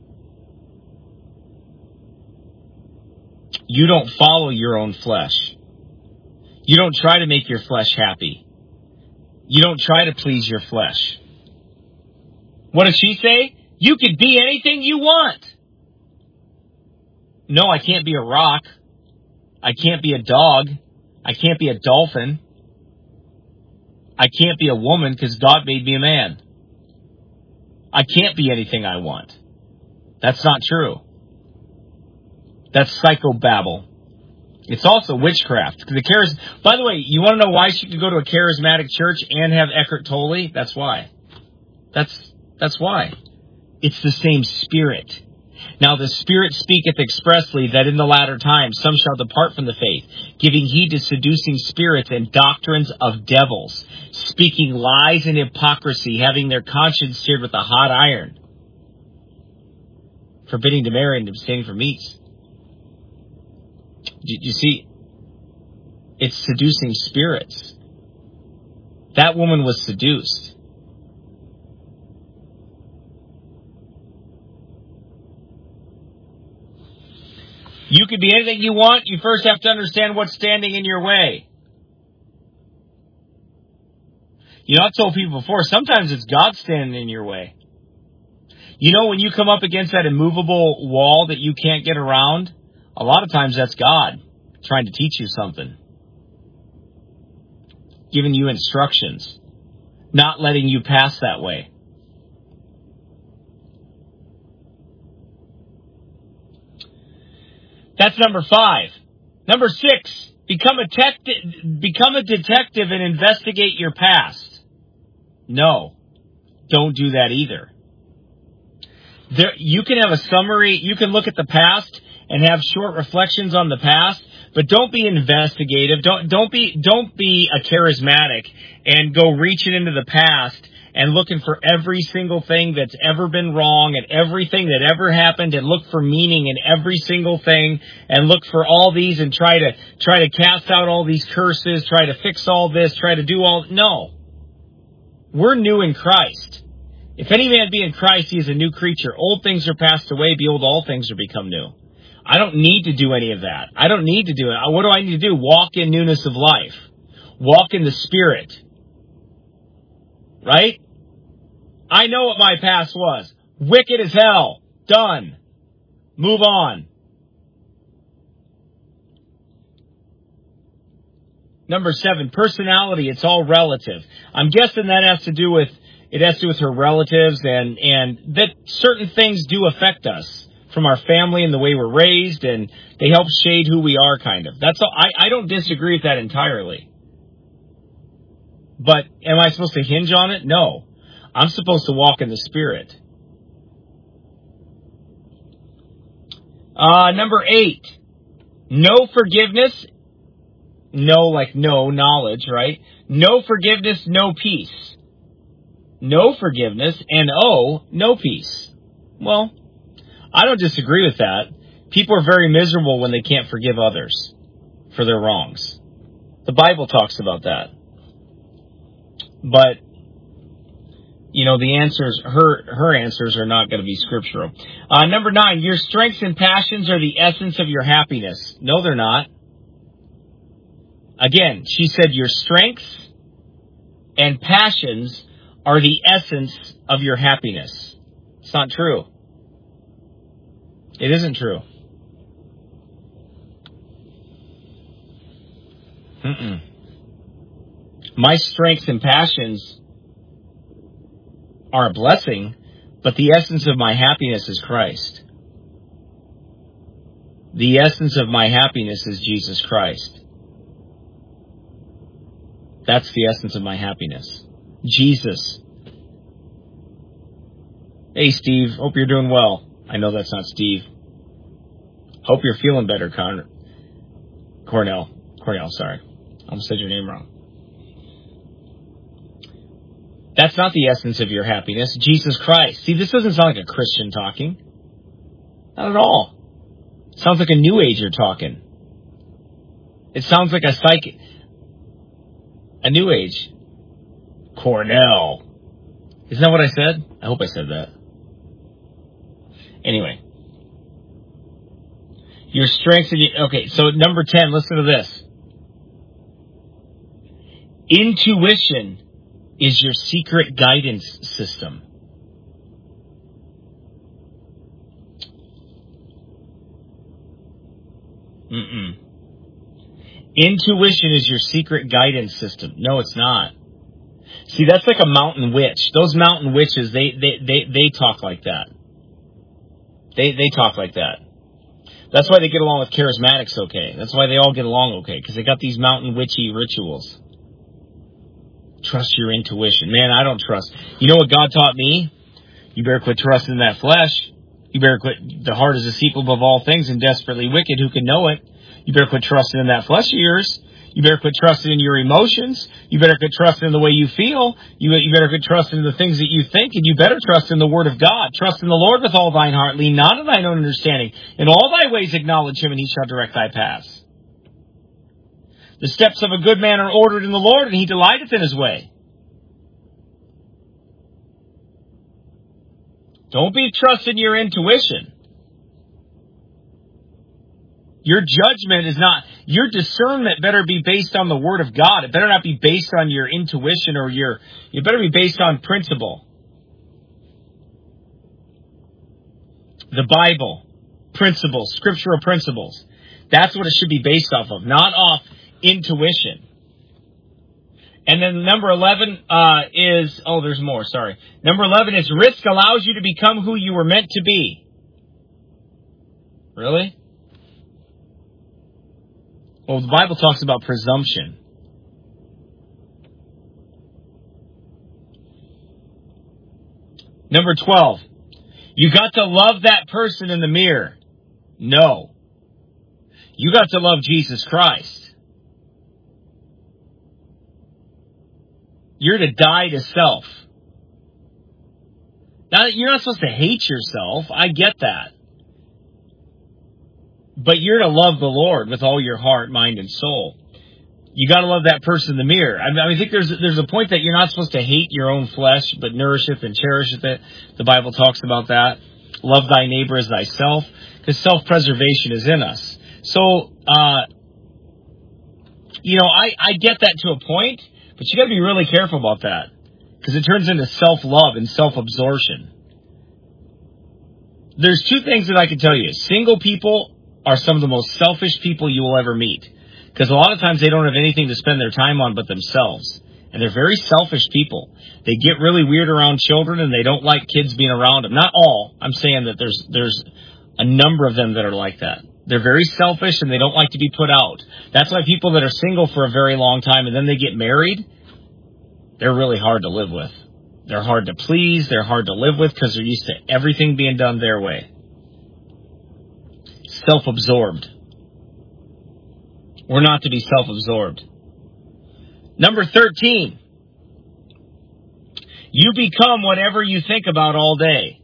You don't follow your own flesh. You don't try to make your flesh happy. You don't try to please your flesh. What does she say? You could be anything you want. No, I can't be a rock. I can't be a dog. I can't be a dolphin. I can't be a woman because God made me a man. I can't be anything I want. That's not true. That's psychobabble. It's also witchcraft. By the way, you want to know why she could go to a charismatic church and have Eckhart Tolle? That's why. That's why. It's the same spirit. Now the Spirit speaketh expressly that in the latter times some shall depart from the faith, giving heed to seducing spirits and doctrines of devils, speaking lies and hypocrisy, having their conscience seared with a hot iron, forbidding to marry and abstaining from meats. You see, it's seducing spirits. That woman was seduced. You can be anything you want. You first have to understand what's standing in your way. You know, I've told people before, sometimes it's God standing in your way. You know, when you come up against that immovable wall that you can't get around, a lot of times that's God. trying to teach you something. Giving you instructions. Not letting you pass that way. That's number 5. Number 6, become a detective and investigate your past. No, don't do that either. You can have a summary, you can look at the past and have short reflections on the past, but don't be investigative. Don't be a charismatic and go reaching into the past and looking for every single thing that's ever been wrong and everything that ever happened and look for meaning in every single thing and look for all these and try to cast out all these curses, try to fix all this, try to do all... No. We're new in Christ. If any man be in Christ, he is a new creature. Old things are passed away, behold, all things are become new. I don't need to do any of that. I don't need to do it. What do I need to do? Walk in newness of life. Walk in the Spirit. Right? I know what my past was. Wicked as hell. Done. Move on. Number 7, personality. It's all relative. I'm guessing that has to do with her relatives and that certain things do affect us from our family and the way we're raised, and they help shade who we are, kind of. That's all. I don't disagree with that entirely. But am I supposed to hinge on it? No. I'm supposed to walk in the Spirit. Number 8. No forgiveness. No, like no knowledge, right? No forgiveness, no peace. No forgiveness, and no peace. Well, I don't disagree with that. People are very miserable when they can't forgive others for their wrongs. The Bible talks about that. But, the answers, her answers are not going to be scriptural. Number 9, your strengths and passions are the essence of your happiness. No, they're not. Again, she said your strengths and passions are the essence of your happiness. It's not true. It isn't true. My strengths and passions are a blessing, but the essence of my happiness is Christ. The essence of my happiness is Jesus Christ. That's the essence of my happiness. Jesus. Hey, Steve. Hope you're doing well. I know that's not Steve. Hope you're feeling better, Cornell, sorry. I almost said your name wrong. That's not the essence of your happiness. Jesus Christ. See, this doesn't sound like a Christian talking. Not at all. It sounds like a New Ager talking. It sounds like a New Age. Cornell. Isn't that what I said? I hope I said that. Anyway. Your strengths and okay, so number 10, listen to this. Intuition is your secret guidance system. Intuition is your secret guidance system. No, it's not. See, that's like a mountain witch. Those mountain witches, they talk like that. They talk like that. That's why they get along with charismatics okay. That's why they all get along okay, because they got these mountain witchy rituals. Trust your intuition. Man, I don't trust. You know what God taught me? You better quit trusting that flesh. You better quit. The heart is deceitful above all things and desperately wicked. Who can know it? You better quit trusting in that flesh of yours. You better quit trusting in your emotions. You better quit trusting in the way you feel. You better quit trusting in the things that you think. And you better trust in the Word of God. Trust in the Lord with all thine heart. Lean not on thine own understanding. In all thy ways acknowledge him, and he shall direct thy paths. The steps of a good man are ordered in the Lord, and he delighteth in his way. Don't be trusting your intuition. Your judgment is not, your discernment better be based on the Word of God. It better not be based on your intuition or it better be based on principle. The Bible, principles, scriptural principles. That's what it should be based off of, not off intuition. And then number 11 is, there's more, sorry. Number 11 is risk allows you to become who you were meant to be. Really? Well, the Bible talks about presumption. Number 12, you got to love that person in the mirror. No. You got to love Jesus Christ. You're to die to self. Now, you're not supposed to hate yourself. I get that. But you're to love the Lord with all your heart, mind, and soul. You got to love that person in the mirror. I think there's a point that you're not supposed to hate your own flesh, but nourisheth and cherisheth it. The Bible talks about that. Love thy neighbor as thyself, because self-preservation is in us. So, I get that to a point. But you got to be really careful about that, because it turns into self-love and self-absorption. There's two things that I can tell you. Single people are some of the most selfish people you will ever meet, because a lot of times they don't have anything to spend their time on but themselves. And they're very selfish people. They get really weird around children, and they don't like kids being around them. Not all. I'm saying that there's a number of them that are like that. They're very selfish, and they don't like to be put out. That's why people that are single for a very long time and then they get married, they're really hard to live with. They're hard to please. They're hard to live with because they're used to everything being done their way. Self-absorbed. We're not to be self-absorbed. Number 13. You become whatever you think about all day.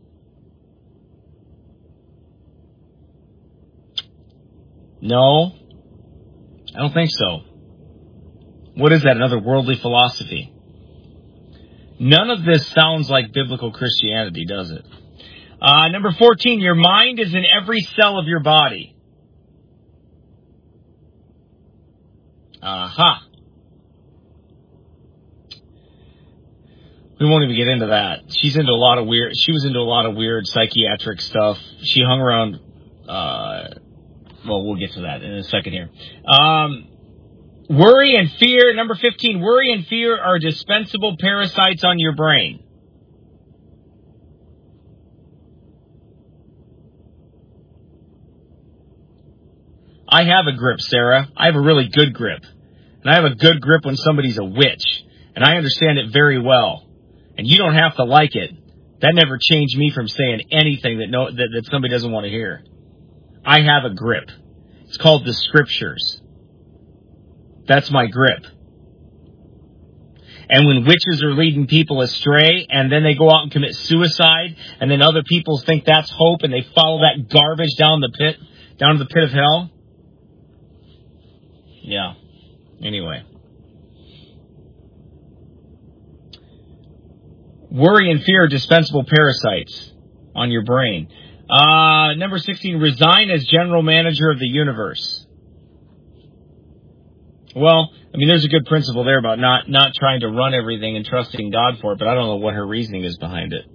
No, I don't think so. What is that? Another worldly philosophy? None of this sounds like biblical Christianity, does it? Number 14, your mind is in every cell of your body. Aha. We won't even get into that. She was into a lot of weird psychiatric stuff. She hung around, we'll get to that in a second here. Worry and fear, number 15, worry and fear are dispensable parasites on your brain. I have a grip, Sarah. I have a really good grip. And I have a good grip when somebody's a witch. And I understand it very well. And you don't have to like it. That never changed me from saying anything that somebody doesn't want to hear. I have a grip. It's called the Scriptures. That's my grip. And when witches are leading people astray, and then they go out and commit suicide, and then other people think that's hope, and they follow that garbage down to the pit of hell. Yeah. Anyway. Worry and fear are dispensable parasites on your brain. Number 16, resign as general manager of the universe. Well, there's a good principle there about not trying to run everything and trusting God for it, but I don't know what her reasoning is behind it.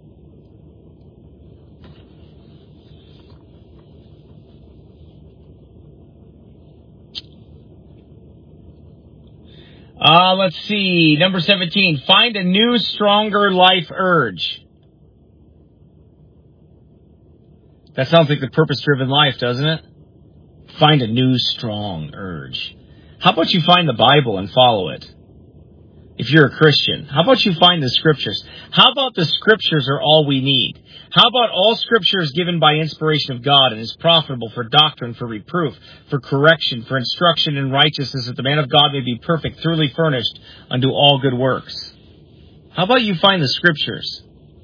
Let's see. Number 17, find a new, stronger life urge. That sounds like the purpose-driven life, doesn't it? Find a new, strong urge. How about you find the Bible and follow it? If you're a Christian, how about you find the Scriptures? How about the Scriptures are all we need? How about all Scripture is given by inspiration of God and is profitable for doctrine, for reproof, for correction, for instruction in righteousness, that the man of God may be perfect, thoroughly furnished unto all good works? How about you find the Scriptures?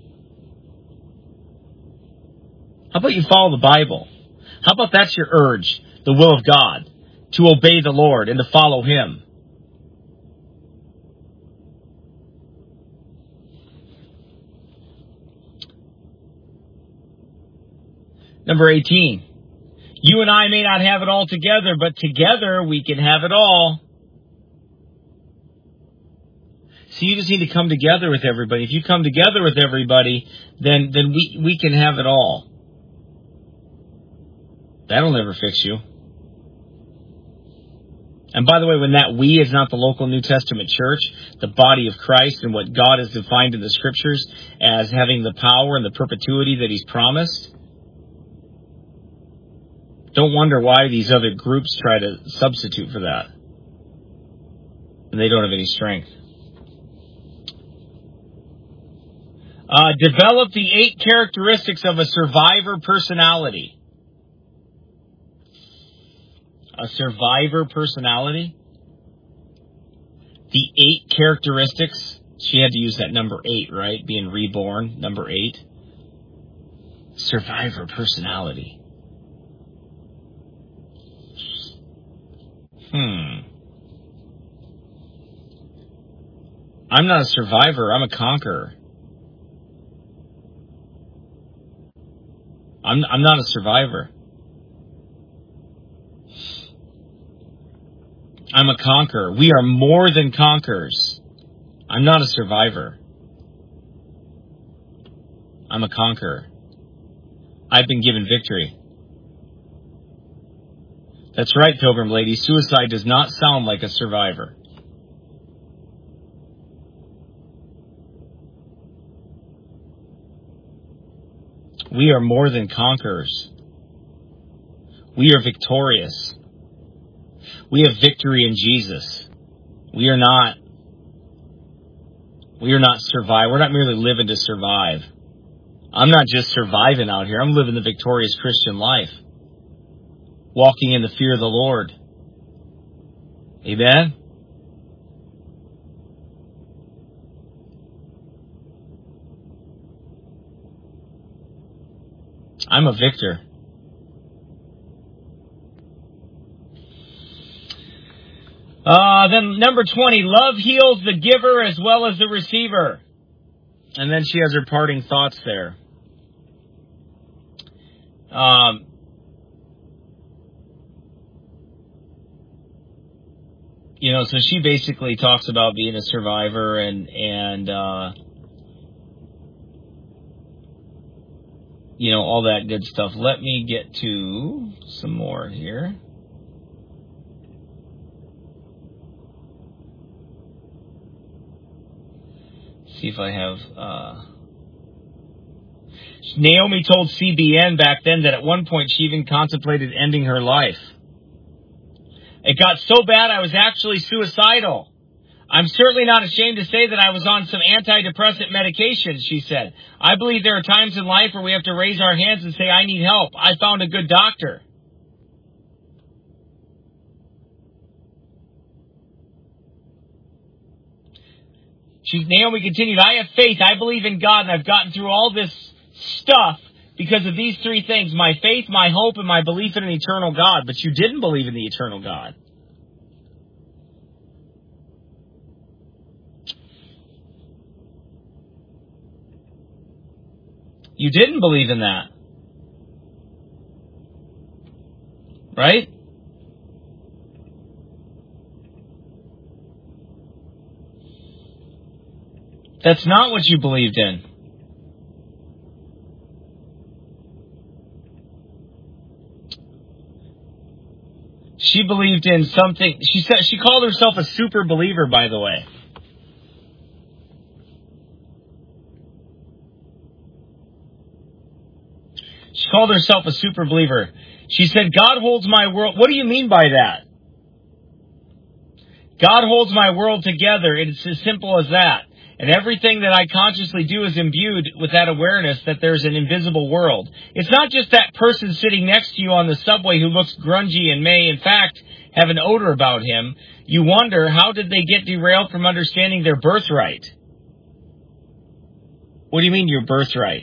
How about you follow the Bible? How about that's your urge, the will of God, to obey the Lord and to follow Him? Number 18, you and I may not have it all together, but together we can have it all. So you just need to come together with everybody. If you come together with everybody, then we can have it all. That'll never fix you. And by the way, when that we is not the local New Testament church, the body of Christ and what God has defined in the scriptures as having the power and the perpetuity that he's promised, don't wonder why these other groups try to substitute for that. And they don't have any strength. Develop the 8 characteristics of a survivor personality. A survivor personality? The 8 characteristics. She had to use that number 8, right? Being reborn, number 8. Survivor personality. I'm not a survivor. I'm a conqueror. I'm not a survivor. I'm a conqueror. We are more than conquerors. I'm not a survivor. I'm a conqueror. I've been given victory. That's right, Pilgrim Lady. Suicide does not sound like a survivor. We are more than conquerors. We are victorious. We have victory in Jesus. We are not survive. We're not merely living to survive. I'm not just surviving out here. I'm living the victorious Christian life. Walking in the fear of the Lord. Amen? I'm a victor. Then number 20, love heals the giver as well as the receiver. And then she has her parting thoughts there. So she basically talks about being a survivor and all that good stuff. Let me get to some more here. See if I have... Naomi told CBN back then that at one point she even contemplated ending her life. It got so bad I was actually suicidal. I'm certainly not ashamed to say that I was on some antidepressant medications, she said. I believe there are times in life where we have to raise our hands and say, I need help. I found a good doctor. Naomi continued, I have faith. I believe in God, and I've gotten through all this stuff because of these 3 things, my faith, my hope, and my belief in an eternal God. But you didn't believe in the eternal God. You didn't believe in that. Right? That's not what you believed in. She believed in something. She called herself a super believer, by the way. She called herself a super believer. She said, God holds my world. What do you mean by that? God holds my world together. It's as simple as that. And everything that I consciously do is imbued with that awareness that there's an invisible world. It's not just that person sitting next to you on the subway who looks grungy and may, in fact, have an odor about him. You wonder, how did they get derailed from understanding their birthright? What do you mean, your birthright?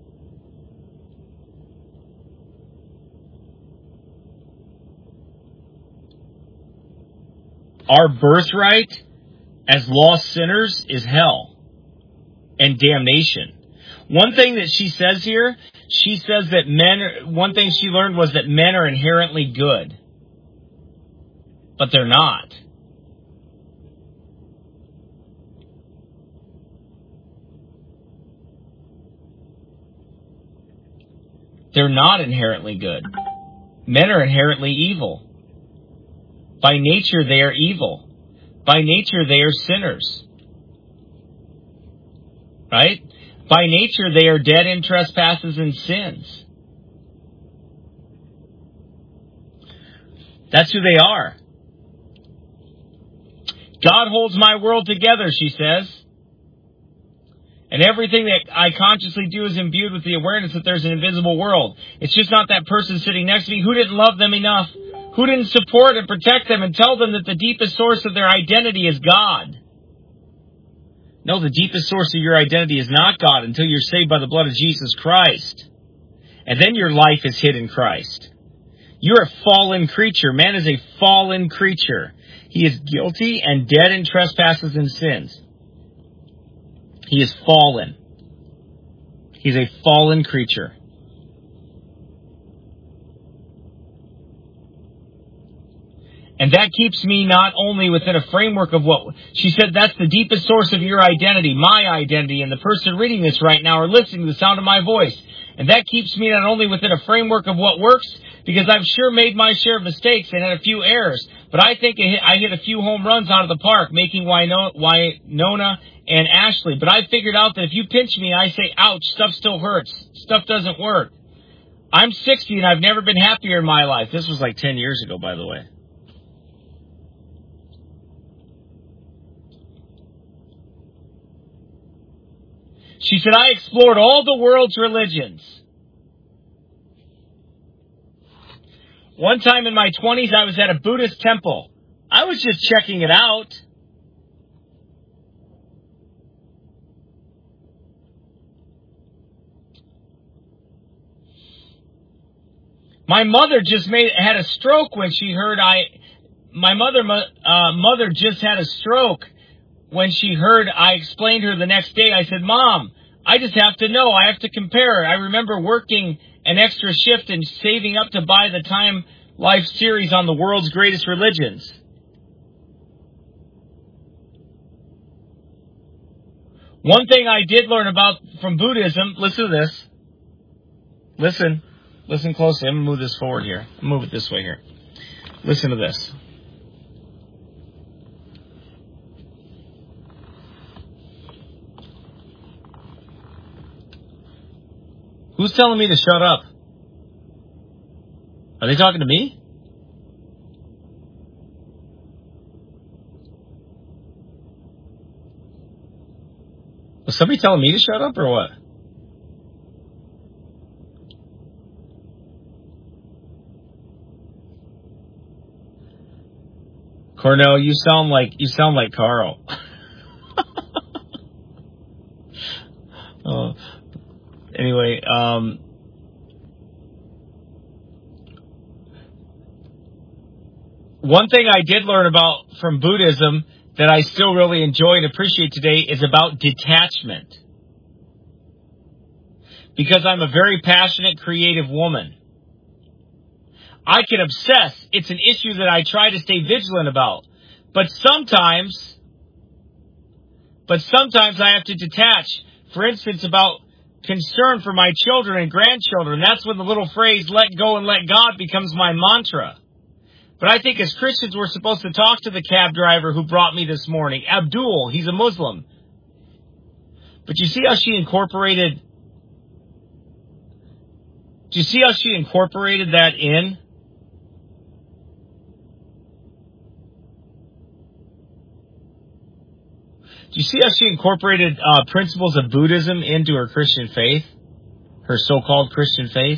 Our birthright as lost sinners is hell and damnation. One thing that she says here, she says that one thing she learned was that men are inherently good. But they're not. They're not inherently good. Men are inherently evil. By nature, they are evil. By nature, they are sinners. Right? By nature, they are dead in trespasses and sins. That's who they are. God holds my world together, she says. And everything that I consciously do is imbued with the awareness that there's an invisible world. It's just not that person sitting next to me who didn't love them enough, who didn't support and protect them and tell them that the deepest source of their identity is God. No, the deepest source of your identity is not God until you're saved by the blood of Jesus Christ. And then your life is hid in Christ. You're a fallen creature. Man is a fallen creature. He is guilty and dead in trespasses and sins. He is fallen. He's a fallen creature. And that keeps me not only within a framework of what she said, that's the deepest source of your identity, my identity, and the person reading this right now or listening to the sound of my voice. And that keeps me not only within a framework of what works, because I've sure made my share of mistakes and had a few errors, but I think I hit a few home runs out of the park, making Winona and Ashley. But I figured out that if you pinch me, I say, ouch, stuff still hurts. Stuff doesn't work. I'm 60 and I've never been happier in my life. This was like 10 years ago, by the way. She said, I explored all the world's religions. One time in my 20s, I was at a Buddhist temple. I was just checking it out. My mother just had a stroke when she heard my mother just had a stroke when she heard I explained her the next day. I said, Mom, I just have to know. I have to compare. I remember working an extra shift and saving up to buy the Time Life series on the world's greatest religions. One thing I did learn from Buddhism, listen to this. Listen closely. I'm going to move this forward here. Move it this way here. Listen to this. Who's telling me to shut up? Are they talking to me? Was somebody telling me to shut up or what? Cornell, you sound like Carl. Anyway, one thing I did learn from Buddhism that I still really enjoy and appreciate today is about detachment. Because I'm a very passionate, creative woman. I can obsess. It's an issue that I try to stay vigilant about. But sometimes I have to detach. For instance, about concern for my children and grandchildren. That's when the little phrase, let go and let God, becomes my mantra. But I think as Christians, we're supposed to talk to the cab driver who brought me this morning. Abdul, he's a Muslim. But you see how she incorporated that in? Do you see how she incorporated principles of Buddhism into her Christian faith? Her so-called Christian faith?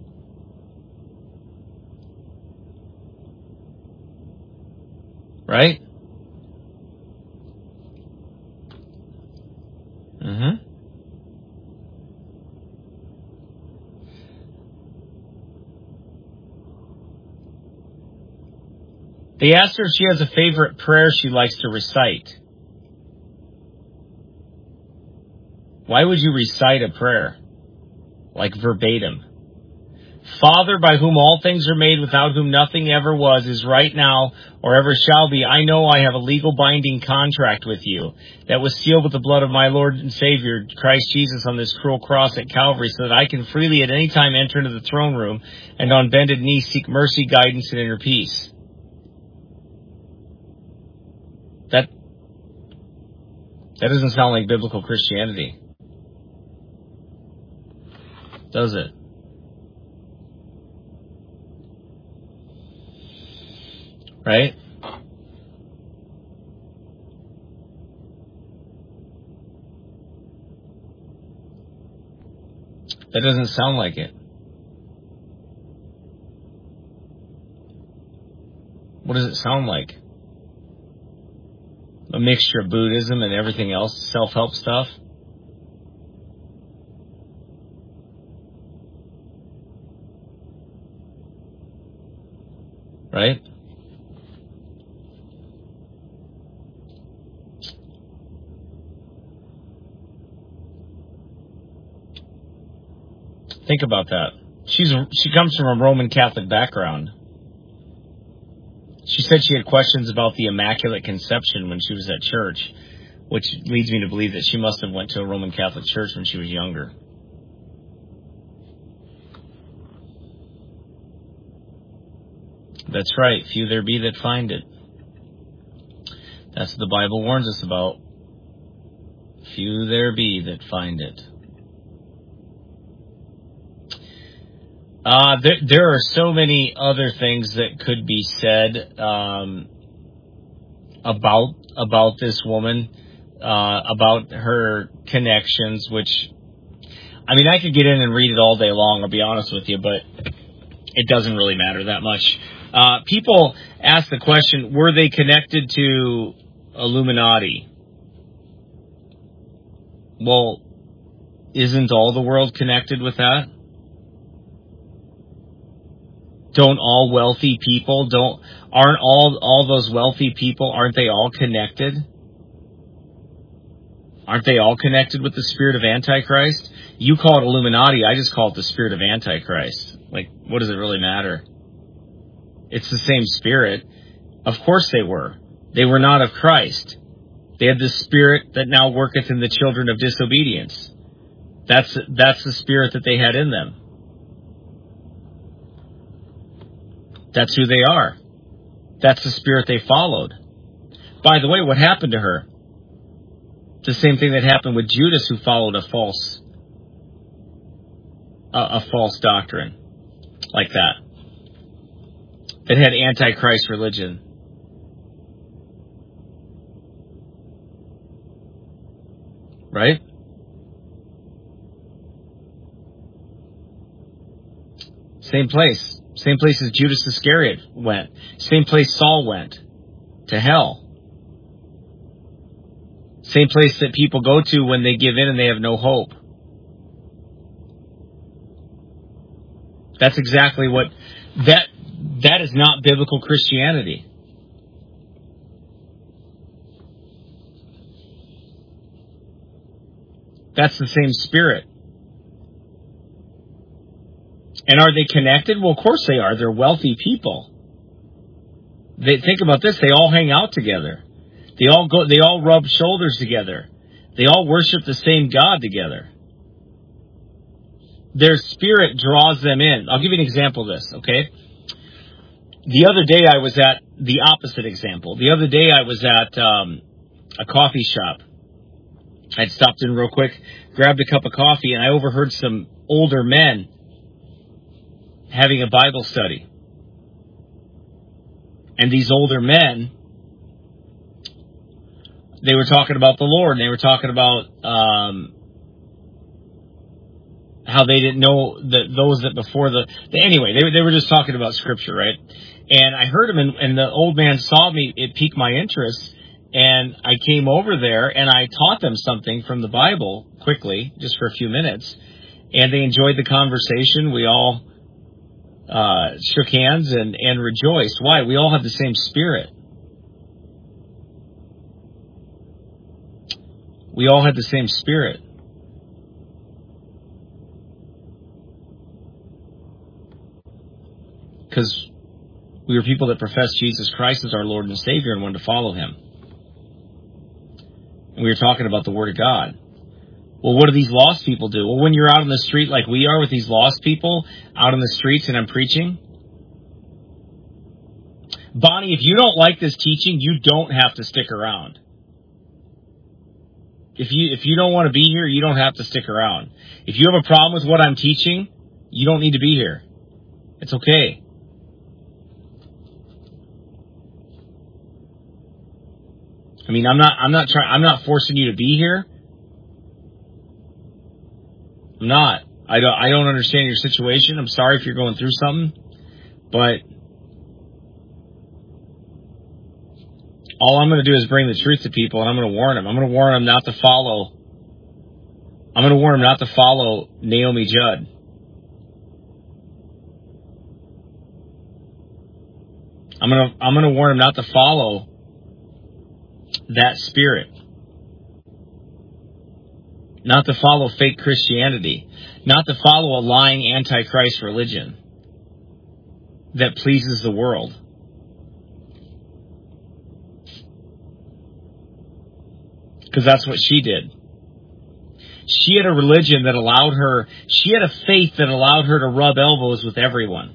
Right? Mm-hmm. They asked her if she has a favorite prayer she likes to recite. Why would you recite a prayer? Like verbatim. Father, by whom all things are made, without whom nothing ever was, is right now, or ever shall be. I know I have a legal binding contract with you that was sealed with the blood of my Lord and Savior, Christ Jesus, on this cruel cross at Calvary, so that I can freely at any time enter into the throne room and on bended knee seek mercy, guidance, and inner peace. That doesn't sound like biblical Christianity, does it? Right? That doesn't sound like it. What does it sound like? A mixture of Buddhism and everything else, self-help stuff? Right? Think about that. She comes from a Roman Catholic background. She said she had questions about the Immaculate Conception when she was at church, which leads me to believe that she must have went to a Roman Catholic church when she was younger. That's right. Few there be that find it. That's what the Bible warns us about. Few there be that find it. There are so many other things that could be said about this woman, about her connections, which, I mean, I could get in and read it all day long, I'll be honest with you, but it doesn't really matter that much. People ask the question, were they connected to Illuminati? Well, isn't all the world connected with that? Don't all wealthy people, aren't all those wealthy people, aren't they all connected? Aren't they all connected with the spirit of Antichrist? You call it Illuminati, I just call it the spirit of Antichrist. Like, what does it really matter? It's the same spirit. Of course they were. They were not of Christ. They had the spirit that now worketh in the children of disobedience. That's the spirit that they had in them. That's who they are. That's the spirit they followed. By the way, what happened to her? The same thing that happened with Judas, who followed a false doctrine like that. It had Antichrist religion. Right? Same place. Same place as Judas Iscariot went. Same place Saul went. To hell. Same place that people go to when they give in and they have no hope. That's exactly what... That is not biblical Christianity. That's the same spirit. And are they connected? Well, of course they are. They're wealthy people. Think about this. They all hang out together. They all rub shoulders together. They all worship the same God together. Their spirit draws them in. I'll give you an example of this, okay? The other day I was at the opposite example. The other day I was at a coffee shop. I'd stopped in real quick, grabbed a cup of coffee, and I overheard some older men having a Bible study. And these older men, they were talking about the Lord, and they were talking about how they didn't know that those that before anyway, they were just talking about Scripture, right? And I heard them, and the old man saw me. It piqued my interest, and I came over there, and I taught them something from the Bible quickly, just for a few minutes, and they enjoyed the conversation. We all shook hands and rejoiced. Why? We all have the same spirit. We all had the same spirit. Because we were people that professed Jesus Christ as our Lord and Savior and wanted to follow Him. And we were talking about the Word of God. Well, what do these lost people do? Well, when you're out on the street like we are with these lost people out on the streets and I'm preaching, Bonnie, if you don't like this teaching, you don't have to stick around. If you don't want to be here, you don't have to stick around. If you have a problem with what I'm teaching, you don't need to be here. It's okay. I mean, I'm not forcing you to be here. I'm not. I don't understand your situation. I'm sorry if you're going through something, but all I'm going to do is bring the truth to people, and I'm going to warn them. I'm going to warn them not to follow. I'm going to warn them not to follow Naomi Judd. I'm going to warn them not to follow that spirit. Not to follow fake Christianity. Not to follow a lying antichrist religion that pleases the world. Because that's what she did. She had a religion that allowed her, she had a faith that allowed her to rub elbows with everyone.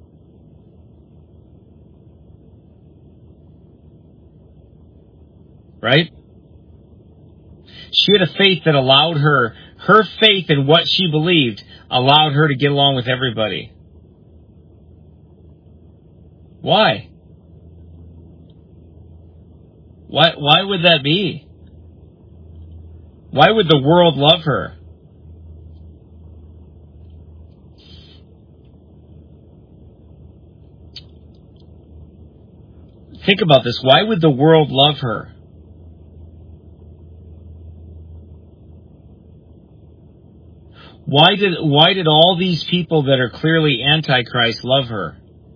Right? She had a faith that allowed her faith in what she believed allowed her to get along with everybody. Why? Why would that be? Why would the world love her? Think about this. Why would the world love her? Why did all these people that are clearly antichrist love her?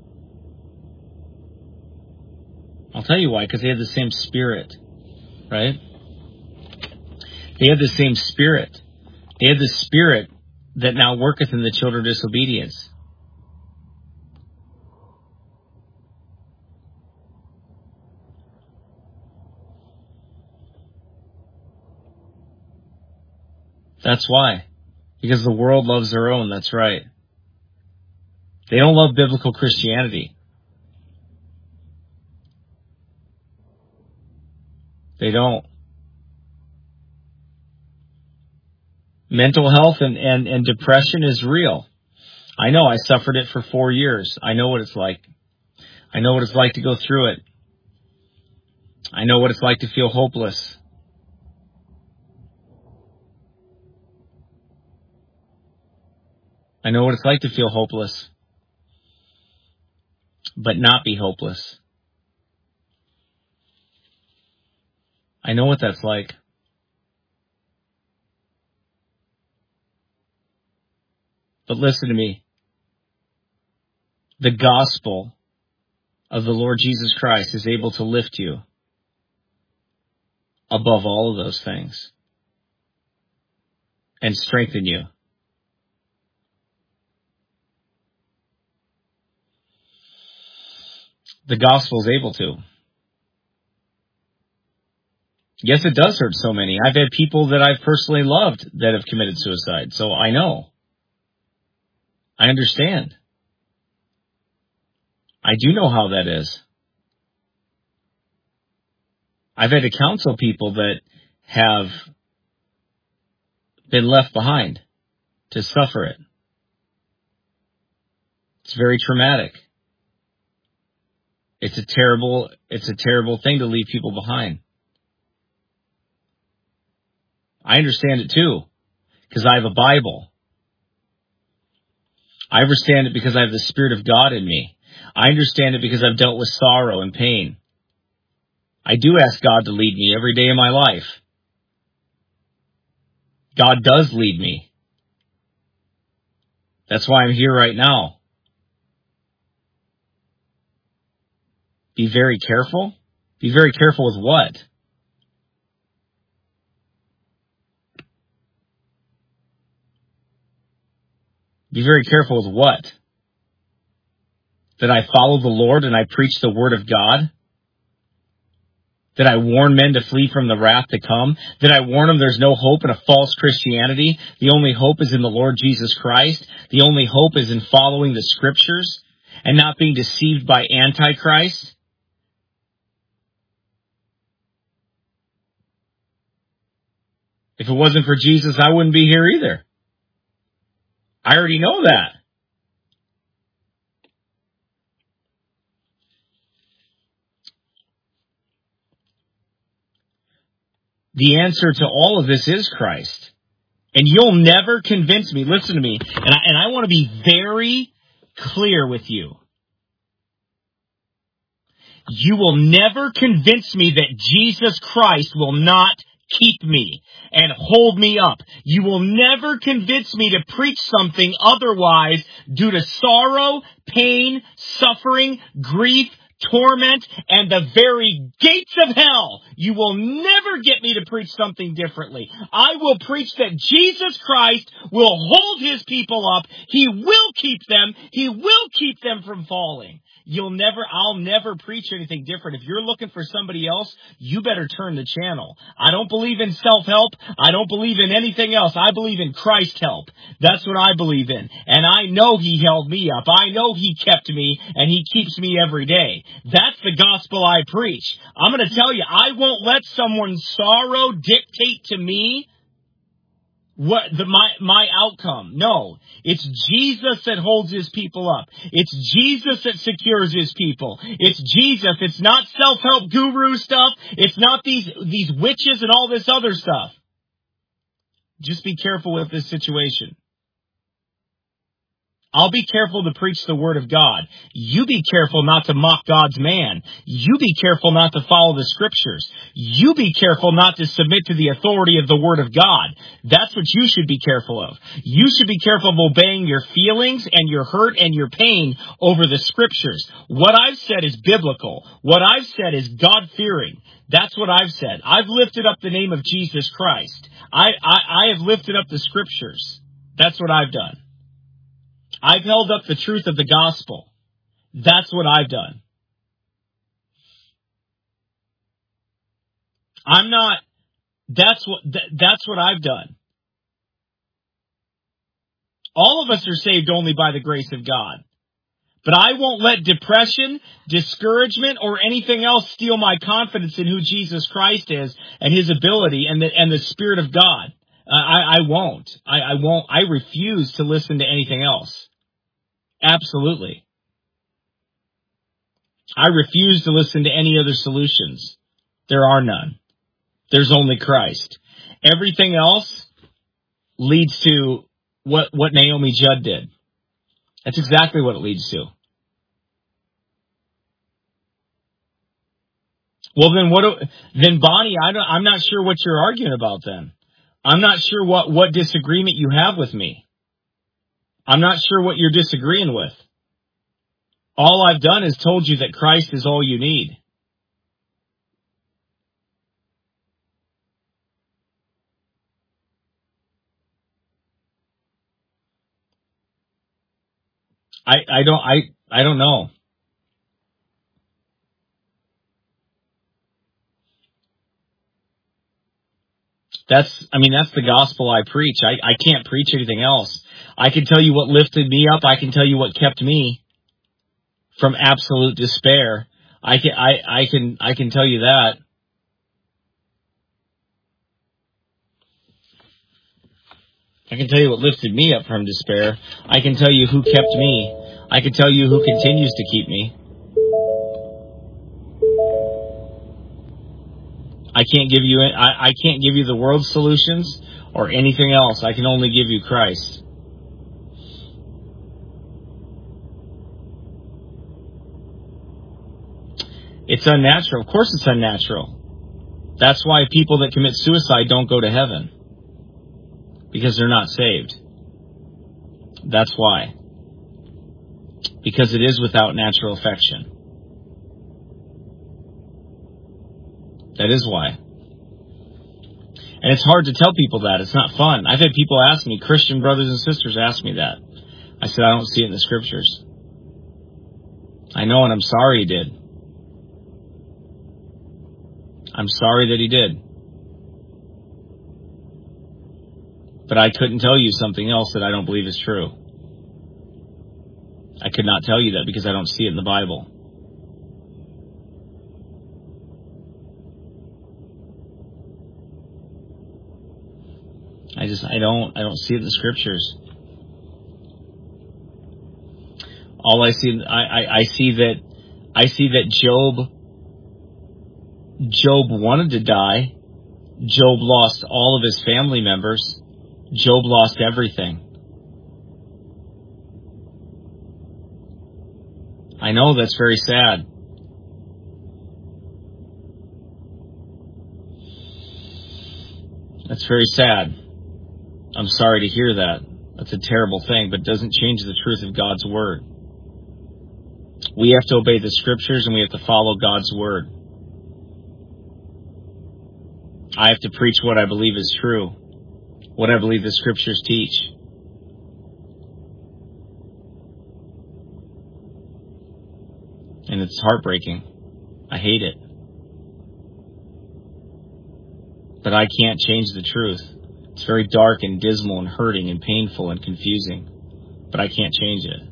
I'll tell you why, because they had the same spirit, right? They had the same spirit. They had the spirit that now worketh in the children of disobedience. That's why. Because the world loves their own, that's right. They don't love biblical Christianity. They don't. Mental health and depression is real. I know, I suffered it for 4 years. I know what it's like. I know what it's like to go through it. I know what it's like to feel hopeless. I know what it's like to feel hopeless, but not be hopeless. I know what that's like. But listen to me. The gospel of the Lord Jesus Christ is able to lift you above all of those things and strengthen you. The gospel is able to. Yes, it does hurt so many. I've had people that I've personally loved that have committed suicide, so I know. I understand. I do know how that is. I've had to counsel people that have been left behind to suffer it. It's very traumatic. It's a terrible thing to leave people behind. I understand it too, because I have a Bible. I understand it because I have the Spirit of God in me. I understand it because I've dealt with sorrow and pain. I do ask God to lead me every day of my life. God does lead me. That's why I'm here right now. Be very careful? Be very careful with what? Be very careful with what? That I follow the Lord and I preach the word of God? That I warn men to flee from the wrath to come? That I warn them there's no hope in a false Christianity? The only hope is in the Lord Jesus Christ? The only hope is in following the scriptures and not being deceived by Antichrist? If it wasn't for Jesus, I wouldn't be here either. I already know that. The answer to all of this is Christ. And you'll never convince me. Listen to me. And I want to be very clear with you. You will never convince me that Jesus Christ will not keep me and hold me up. You will never convince me to preach something otherwise due to sorrow, pain, suffering, grief, torment, and the very gates of hell. You will never get me to preach something differently. I will preach that Jesus Christ will hold his people up. He will keep them. He will keep them from falling. I'll never preach anything different. If you're looking for somebody else, you better turn the channel. I don't believe in self-help. I don't believe in anything else. I believe in Christ help. That's what I believe in. And I know he held me up. I know he kept me, and he keeps me every day. That's the gospel I preach. I'm going to tell you, I won't let someone's sorrow dictate to me my outcome. No, it's Jesus that holds his people up. It's Jesus that secures his people. It's Jesus. It's not self-help guru stuff. It's not these witches and all this other stuff. Just be careful with this situation. I'll be careful to preach the word of God. You be careful not to mock God's man. You be careful not to follow the scriptures. You be careful not to submit to the authority of the word of God. That's what you should be careful of. You should be careful of obeying your feelings and your hurt and your pain over the scriptures. What I've said is biblical. What I've said is God-fearing. That's what I've said. I've lifted up the name of Jesus Christ. I have lifted up the scriptures. That's what I've done. I've held up the truth of the gospel. That's what I've done. That's what I've done. All of us are saved only by the grace of God. But I won't let depression, discouragement, or anything else steal my confidence in who Jesus Christ is and his ability and the Spirit of God. I won't. I won't. I refuse to listen to anything else. Absolutely. I refuse to listen to any other solutions. There are none. There's only Christ. Everything else leads to what Naomi Judd did. That's exactly what it leads to. Well, then Bonnie, I'm not sure what you're arguing about then. I'm not sure what disagreement you have with me. I'm not sure what you're disagreeing with. All I've done is told you that Christ is all you need. I don't know. That's the gospel I preach. I can't preach anything else. I can tell you what lifted me up. I can tell you what kept me from absolute despair. I can tell you that. I can tell you what lifted me up from despair. I can tell you who kept me. I can tell you who continues to keep me. I can't give you the world's solutions or anything else. I can only give you Christ. It's unnatural. Of course it's unnatural. That's why people that commit suicide don't go to heaven. Because they're not saved. That's why. Because it is without natural affection. That is why. And it's hard to tell people that. It's not fun. I've had people ask me, Christian brothers and sisters ask me that. I said, I don't see it in the scriptures. I know, and I'm sorry he did. I'm sorry that he did. But I couldn't tell you something else that I don't believe is true. I could not tell you that because I don't see it in the Bible. I don't see it in the scriptures. All I see, I see that Job wanted to die. Job lost all of his family members. Job lost everything. I know that's very sad. That's very sad. I'm sorry to hear that. That's a terrible thing, but it doesn't change the truth of God's Word. We have to obey the Scriptures and we have to follow God's Word. I have to preach what I believe is true, what I believe the Scriptures teach. And it's heartbreaking. I hate it. But I can't change the truth. It's very dark and dismal and hurting and painful and confusing. But I can't change it.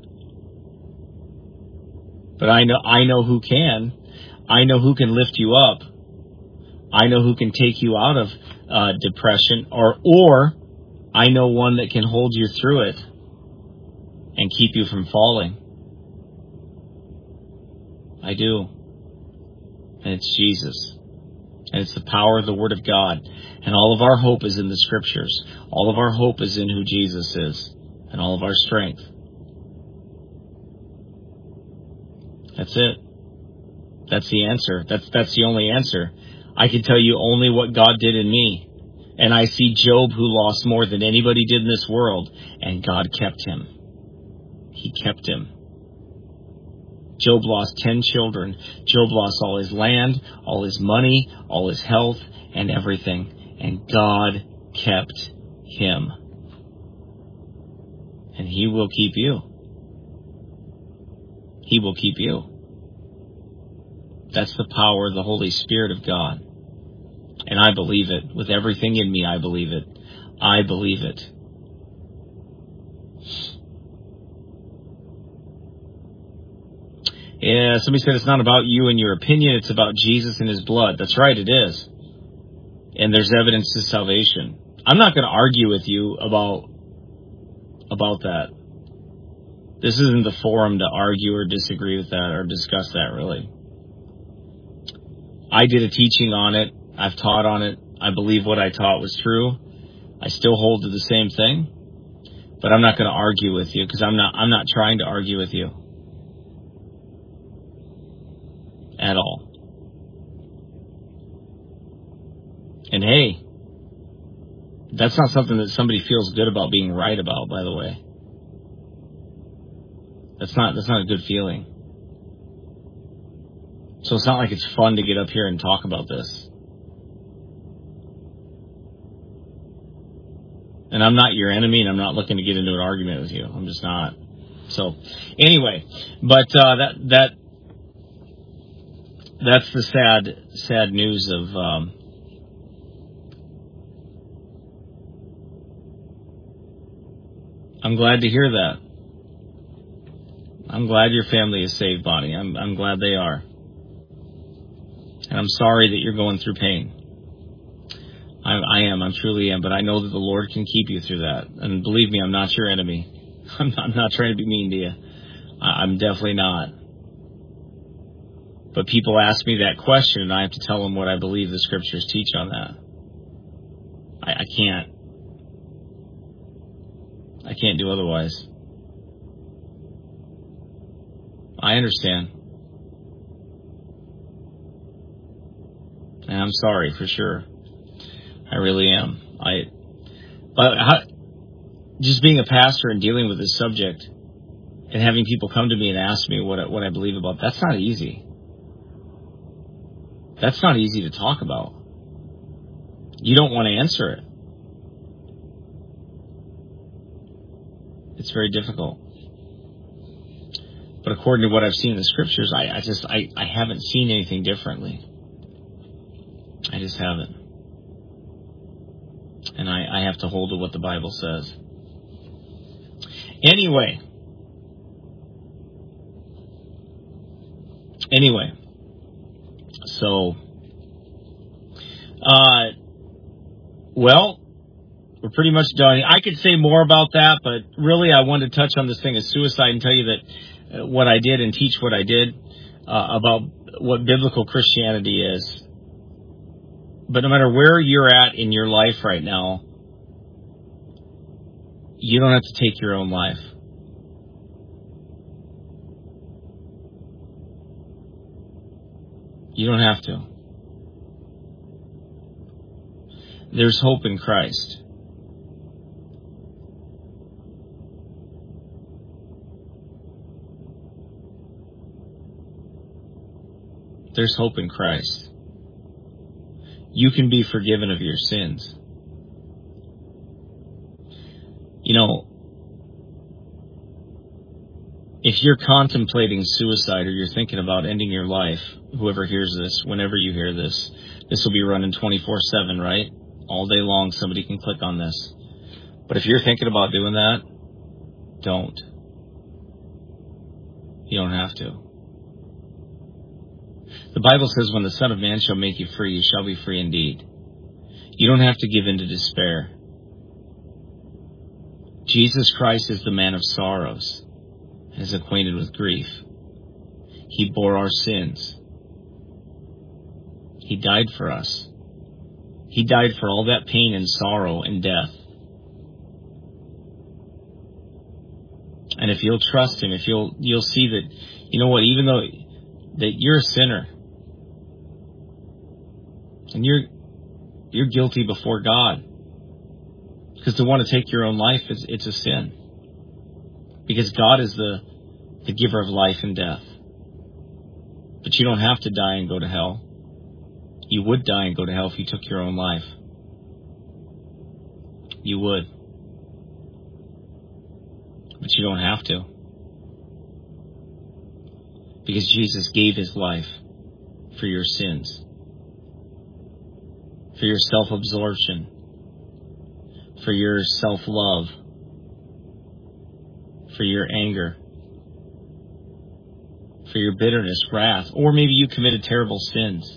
But I know who can. I know who can lift you up. I know who can take you out of depression, or I know one that can hold you through it and keep you from falling. I do. And it's Jesus. And it's the power of the Word of God. And all of our hope is in the Scriptures. All of our hope is in who Jesus is. And all of our strength. That's it. That's the answer. That's the only answer. I can tell you only what God did in me. And I see Job, who lost more than anybody did in this world, and God kept him. He kept him. Job lost 10 children. Job lost all his land, all his money, all his health, and everything. And God kept him. And He will keep you. He will keep you. That's the power of the Holy Spirit of God. And I believe it. With everything in me, I believe it. I believe it. Yeah, somebody said it's not about you and your opinion, it's about Jesus and His blood. That's right, it is. And there's evidence to salvation. I'm not going to argue with you about that. This isn't the forum to argue or disagree with that or discuss that, really. I did a teaching on it. I've taught on it. I believe what I taught was true. I still hold to the same thing. But I'm not going to argue with you because I'm not trying to argue with you. At all. And hey, that's not something that somebody feels good about being right about, by the way. That's not a good feeling. So it's not like it's fun to get up here and talk about this. And I'm not your enemy, and I'm not looking to get into an argument with you. I'm just not. So, anyway, but that's the sad news of I'm glad to hear that. I'm glad your family is saved, Bonnie. I'm glad they are. And I'm sorry that you're going through pain. I truly am, but I know that the Lord can keep you through that. And believe me, I'm not your enemy. I'm not trying to be mean to you. I'm definitely not. But people ask me that question, and I have to tell them what I believe the Scriptures teach on that. I can't do otherwise. I understand. And I'm sorry for sure. I really am. Just being a pastor and dealing with this subject and having people come to me and ask me what I believe about, that's not easy. That's not easy to talk about. You don't want to answer it. It's very difficult. But according to what I've seen in the Scriptures, I haven't seen anything differently. I just haven't. And I have to hold to what the Bible says. Anyway. So, We're pretty much done. I could say more about that, but really I wanted to touch on this thing of suicide and tell you that what I did and teach what I did about what biblical Christianity is. But no matter where you're at in your life right now, you don't have to take your own life. You don't have to. There's hope in Christ. There's hope in Christ. You can be forgiven of your sins. You know, if you're contemplating suicide or you're thinking about ending your life, whoever hears this, whenever you hear this, this will be running 24/7, right? All day long, somebody can click on this. But if you're thinking about doing that, don't. You don't have to. The Bible says, when the Son of Man shall make you free, you shall be free indeed. You don't have to give in to despair. Jesus Christ is the man of sorrows and is acquainted with grief. He bore our sins. He died for us. He died for all that pain and sorrow and death. And if you'll trust him, if you'll see that, you know what, even though that you're a sinner, and you're guilty before God. Because to want to take your own life, it's a sin. Because God is the giver of life and death. But you don't have to die and go to hell. You would die and go to hell if you took your own life. You would. But you don't have to. Because Jesus gave his life for your sins. For your self-absorption, for your self-love, for your anger, for your bitterness, wrath, or maybe you committed terrible sins.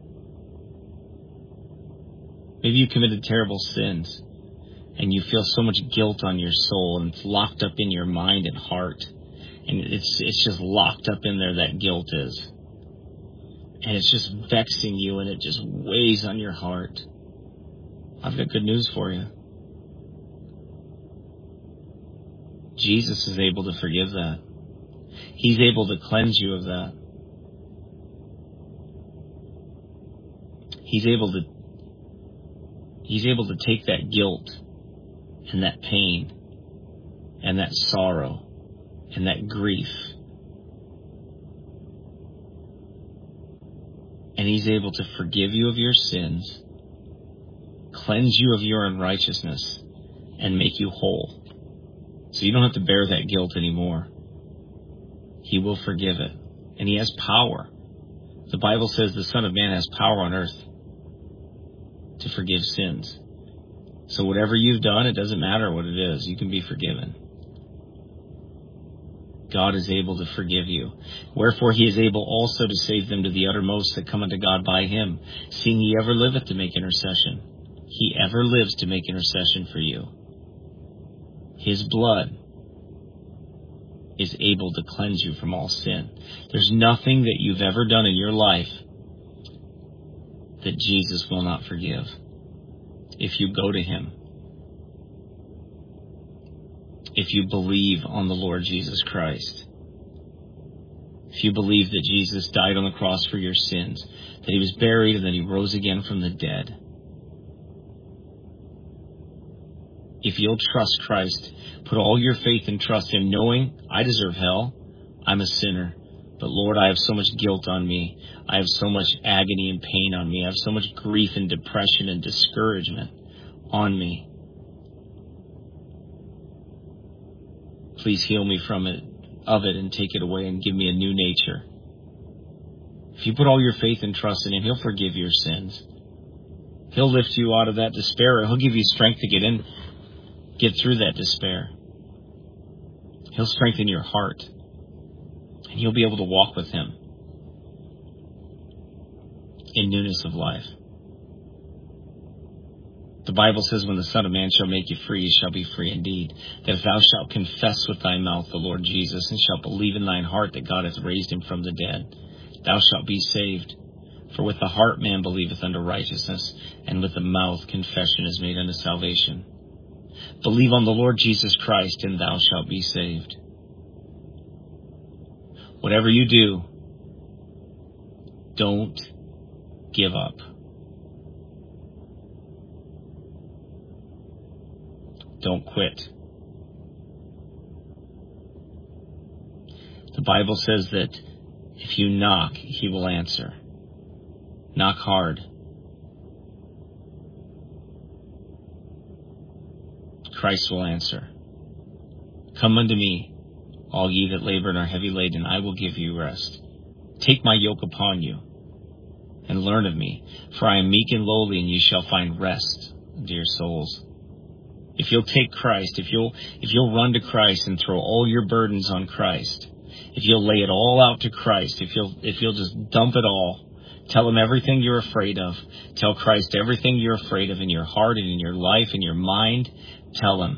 Maybe you committed terrible sins, and you feel so much guilt on your soul, and it's locked up in your mind and heart, and it's just locked up in there, that guilt is. And it's just vexing you, and it just weighs on your heart. I've got good news for you. Jesus is able to forgive that. He's able to cleanse you of that. He's able to take that guilt and that pain and that sorrow and that grief, and he's able to forgive you of your sins, cleanse you of your unrighteousness, and make you whole. So you don't have to bear that guilt anymore. He will forgive it. And he has power. The Bible says the Son of Man has power on earth to forgive sins. So whatever you've done, it doesn't matter what it is. You can be forgiven. God is able to forgive you. Wherefore he is able also to save them to the uttermost that come unto God by him, seeing he ever liveth to make intercession. He ever lives to make intercession for you. His blood is able to cleanse you from all sin. There's nothing that you've ever done in your life that Jesus will not forgive if you go to him. If you believe on the Lord Jesus Christ. If you believe that Jesus died on the cross for your sins, that he was buried and that he rose again from the dead. If you'll trust Christ, put all your faith and trust him, knowing I deserve hell, I'm a sinner. But Lord, I have so much guilt on me. I have so much agony and pain on me. I have so much grief and depression and discouragement on me. Please heal me of it and take it away and give me a new nature. If you put all your faith and trust in him, he'll forgive your sins. He'll lift you out of that despair. He'll give you strength to get through that despair. He'll strengthen your heart. And you'll be able to walk with him in newness of life. The Bible says, when the Son of Man shall make you free, you shall be free indeed. That if thou shalt confess with thy mouth the Lord Jesus, and shalt believe in thine heart that God hath raised him from the dead, thou shalt be saved. For with the heart man believeth unto righteousness, and with the mouth confession is made unto salvation. Believe on the Lord Jesus Christ, and thou shalt be saved. Whatever you do, don't give up. Don't quit. The Bible says that if you knock, he will answer. Knock hard. Christ will answer. Come unto me, all ye that labor and are heavy laden, I will give you rest. Take my yoke upon you, and learn of me, for I am meek and lowly, and ye shall find rest unto your souls. If you'll take Christ, if you'll run to Christ and throw all your burdens on Christ, if you'll lay it all out to Christ, if you'll just dump it all, tell him everything you're afraid of. Tell Christ everything you're afraid of in your heart and in your life, in your mind. Tell him.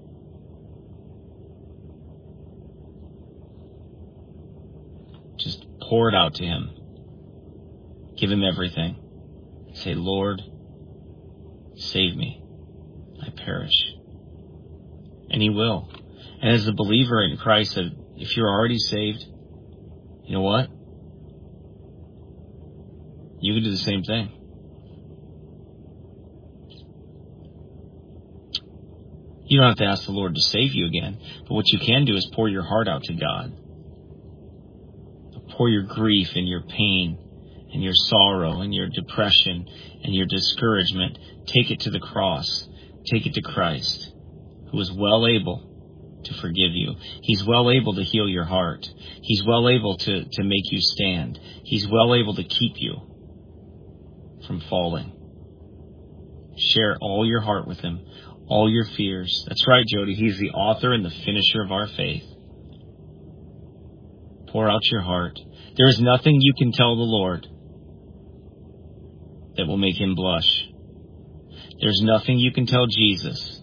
Just pour it out to him. Give him everything. Say, Lord, save me. I perish. And he will. And as a believer in Christ, if you're already saved, you know what? You can do the same thing. You don't have to ask the Lord to save you again. But what you can do is pour your heart out to God. Pour your grief and your pain and your sorrow and your depression and your discouragement. Take it to the cross. Take it to Christ, who is well able to forgive you. He's well able to heal your heart. He's well able to make you stand. He's well able to keep you from falling. Share all your heart with him, all your fears. That's right, Jody. He's the author and the finisher of our faith. Pour out your heart. There is nothing you can tell the Lord that will make him blush. There's nothing you can tell Jesus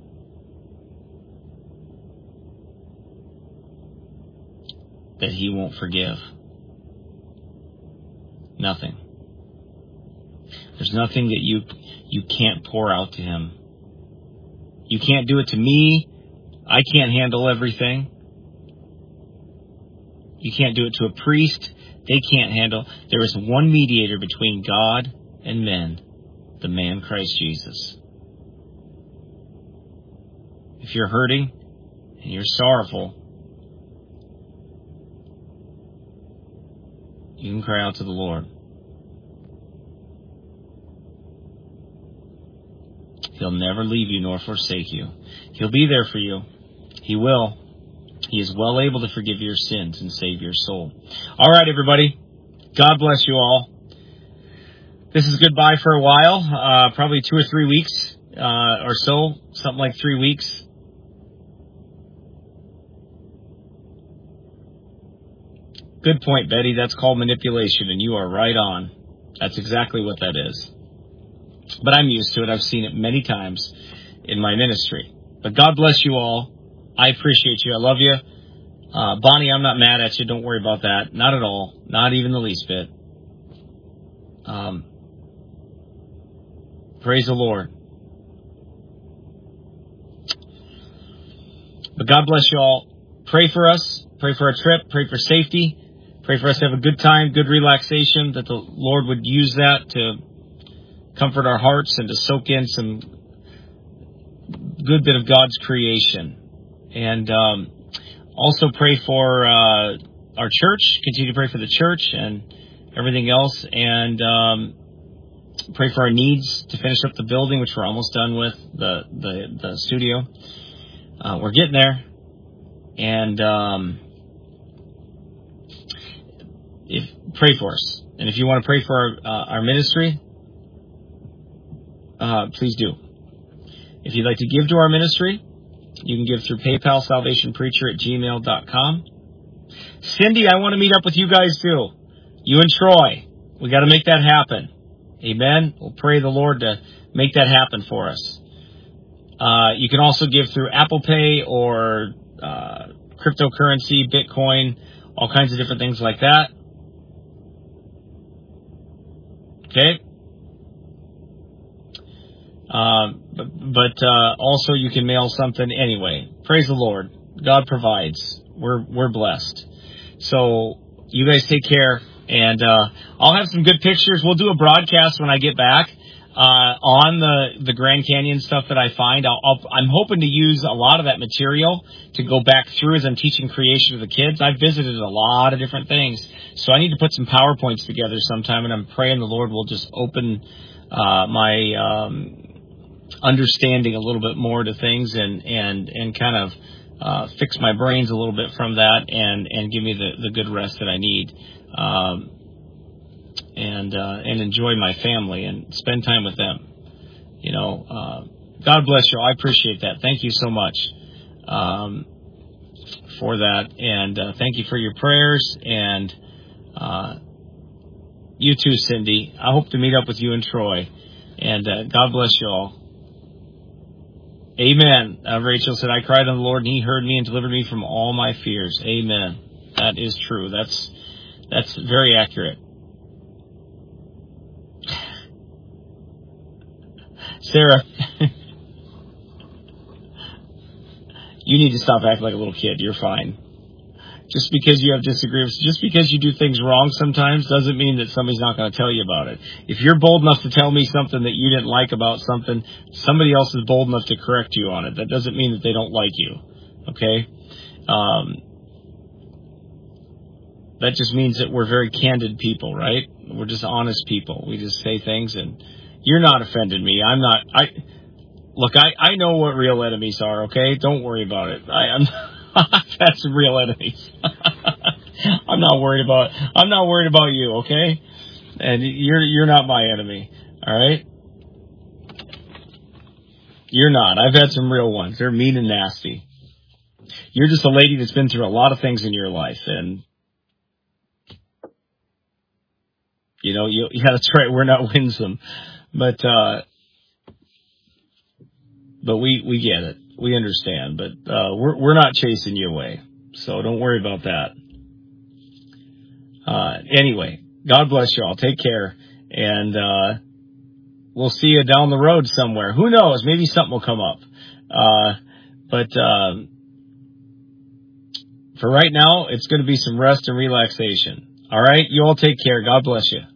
that he won't forgive. Nothing. There's nothing that you can't pour out to him. You can't do it to me. I can't handle everything. You can't do it to a priest. They can't handle. There is one mediator between God and men, the man Christ Jesus. If you're hurting and you're sorrowful, you can cry out to the Lord. He'll never leave you nor forsake you. He'll be there for you. He will. He is well able to forgive your sins and save your soul. All right, everybody. God bless you all. This is goodbye for a while. Probably 2 or 3 weeks or so. Something like 3 weeks. Good point, Betty. That's called manipulation, and you are right on. That's exactly what that is. But I'm used to it. I've seen it many times in my ministry. But God bless you all. I appreciate you. I love you. Bonnie, I'm not mad at you. Don't worry about that. Not at all. Not even the least bit. Praise the Lord. But God bless you all. Pray for us. Pray for our trip. Pray for safety. Pray for us to have a good time, good relaxation, that the Lord would use that to comfort our hearts and to soak in some good bit of God's creation. And also pray for our church. Continue to pray for the church and everything else. And pray for our needs to finish up the building, which we're almost done with, the studio. We're getting there. And pray for us. And if you want to pray for our ministry, please do. If you'd like to give to our ministry, you can give through PayPal, salvationpreacher@gmail.com. Cindy, I want to meet up with you guys too. You and Troy. We got to make that happen. Amen. We'll pray the Lord to make that happen for us. You can also give through Apple Pay or cryptocurrency, Bitcoin, all kinds of different things like that. Okay? But also you can mail something anyway. Praise the Lord. God provides. We're blessed. So you guys take care, and I'll have some good pictures. We'll do a broadcast when I get back on the Grand Canyon stuff that I find. I'm hoping to use a lot of that material to go back through as I'm teaching creation to the kids. I've visited a lot of different things, so I need to put some PowerPoints together sometime, and I'm praying the Lord will just open my understanding a little bit more to things and kind of fix my brains a little bit from that and give me the good rest that I need, and enjoy my family and spend time with them. You know, God bless you. I appreciate that. Thank you so much for that, and thank you for your prayers, and you too, Cindy. I hope to meet up with you and Troy, and God bless you all. Amen. Rachel said, I cried on the Lord, and He heard me and delivered me from all my fears. Amen. That is true. That's very accurate. Sarah, you need to stop acting like a little kid. You're fine. Just because you have disagreements, just because you do things wrong sometimes doesn't mean that somebody's not going to tell you about it. If you're bold enough to tell me something that you didn't like about something, somebody else is bold enough to correct you on it. That doesn't mean that they don't like you. Okay? That just means that we're very candid people, right? We're just honest people. We just say things, and you're not offending me. I'm not. Look, I know what real enemies are, okay? Don't worry about it. I've had some real enemies. I'm not worried about you, okay? And you're not my enemy, all right? You're not. I've had some real ones. They're mean and nasty. You're just a lady that's been through a lot of things in your life, and you know, yeah, that's right. We're not winsome, but we get it. We understand, but we're not chasing you away, so don't worry about that. Anyway, God bless you all. Take care, and we'll see you down the road somewhere. Who knows? Maybe something will come up. But for right now, it's going to be some rest and relaxation. All right? You all take care. God bless you.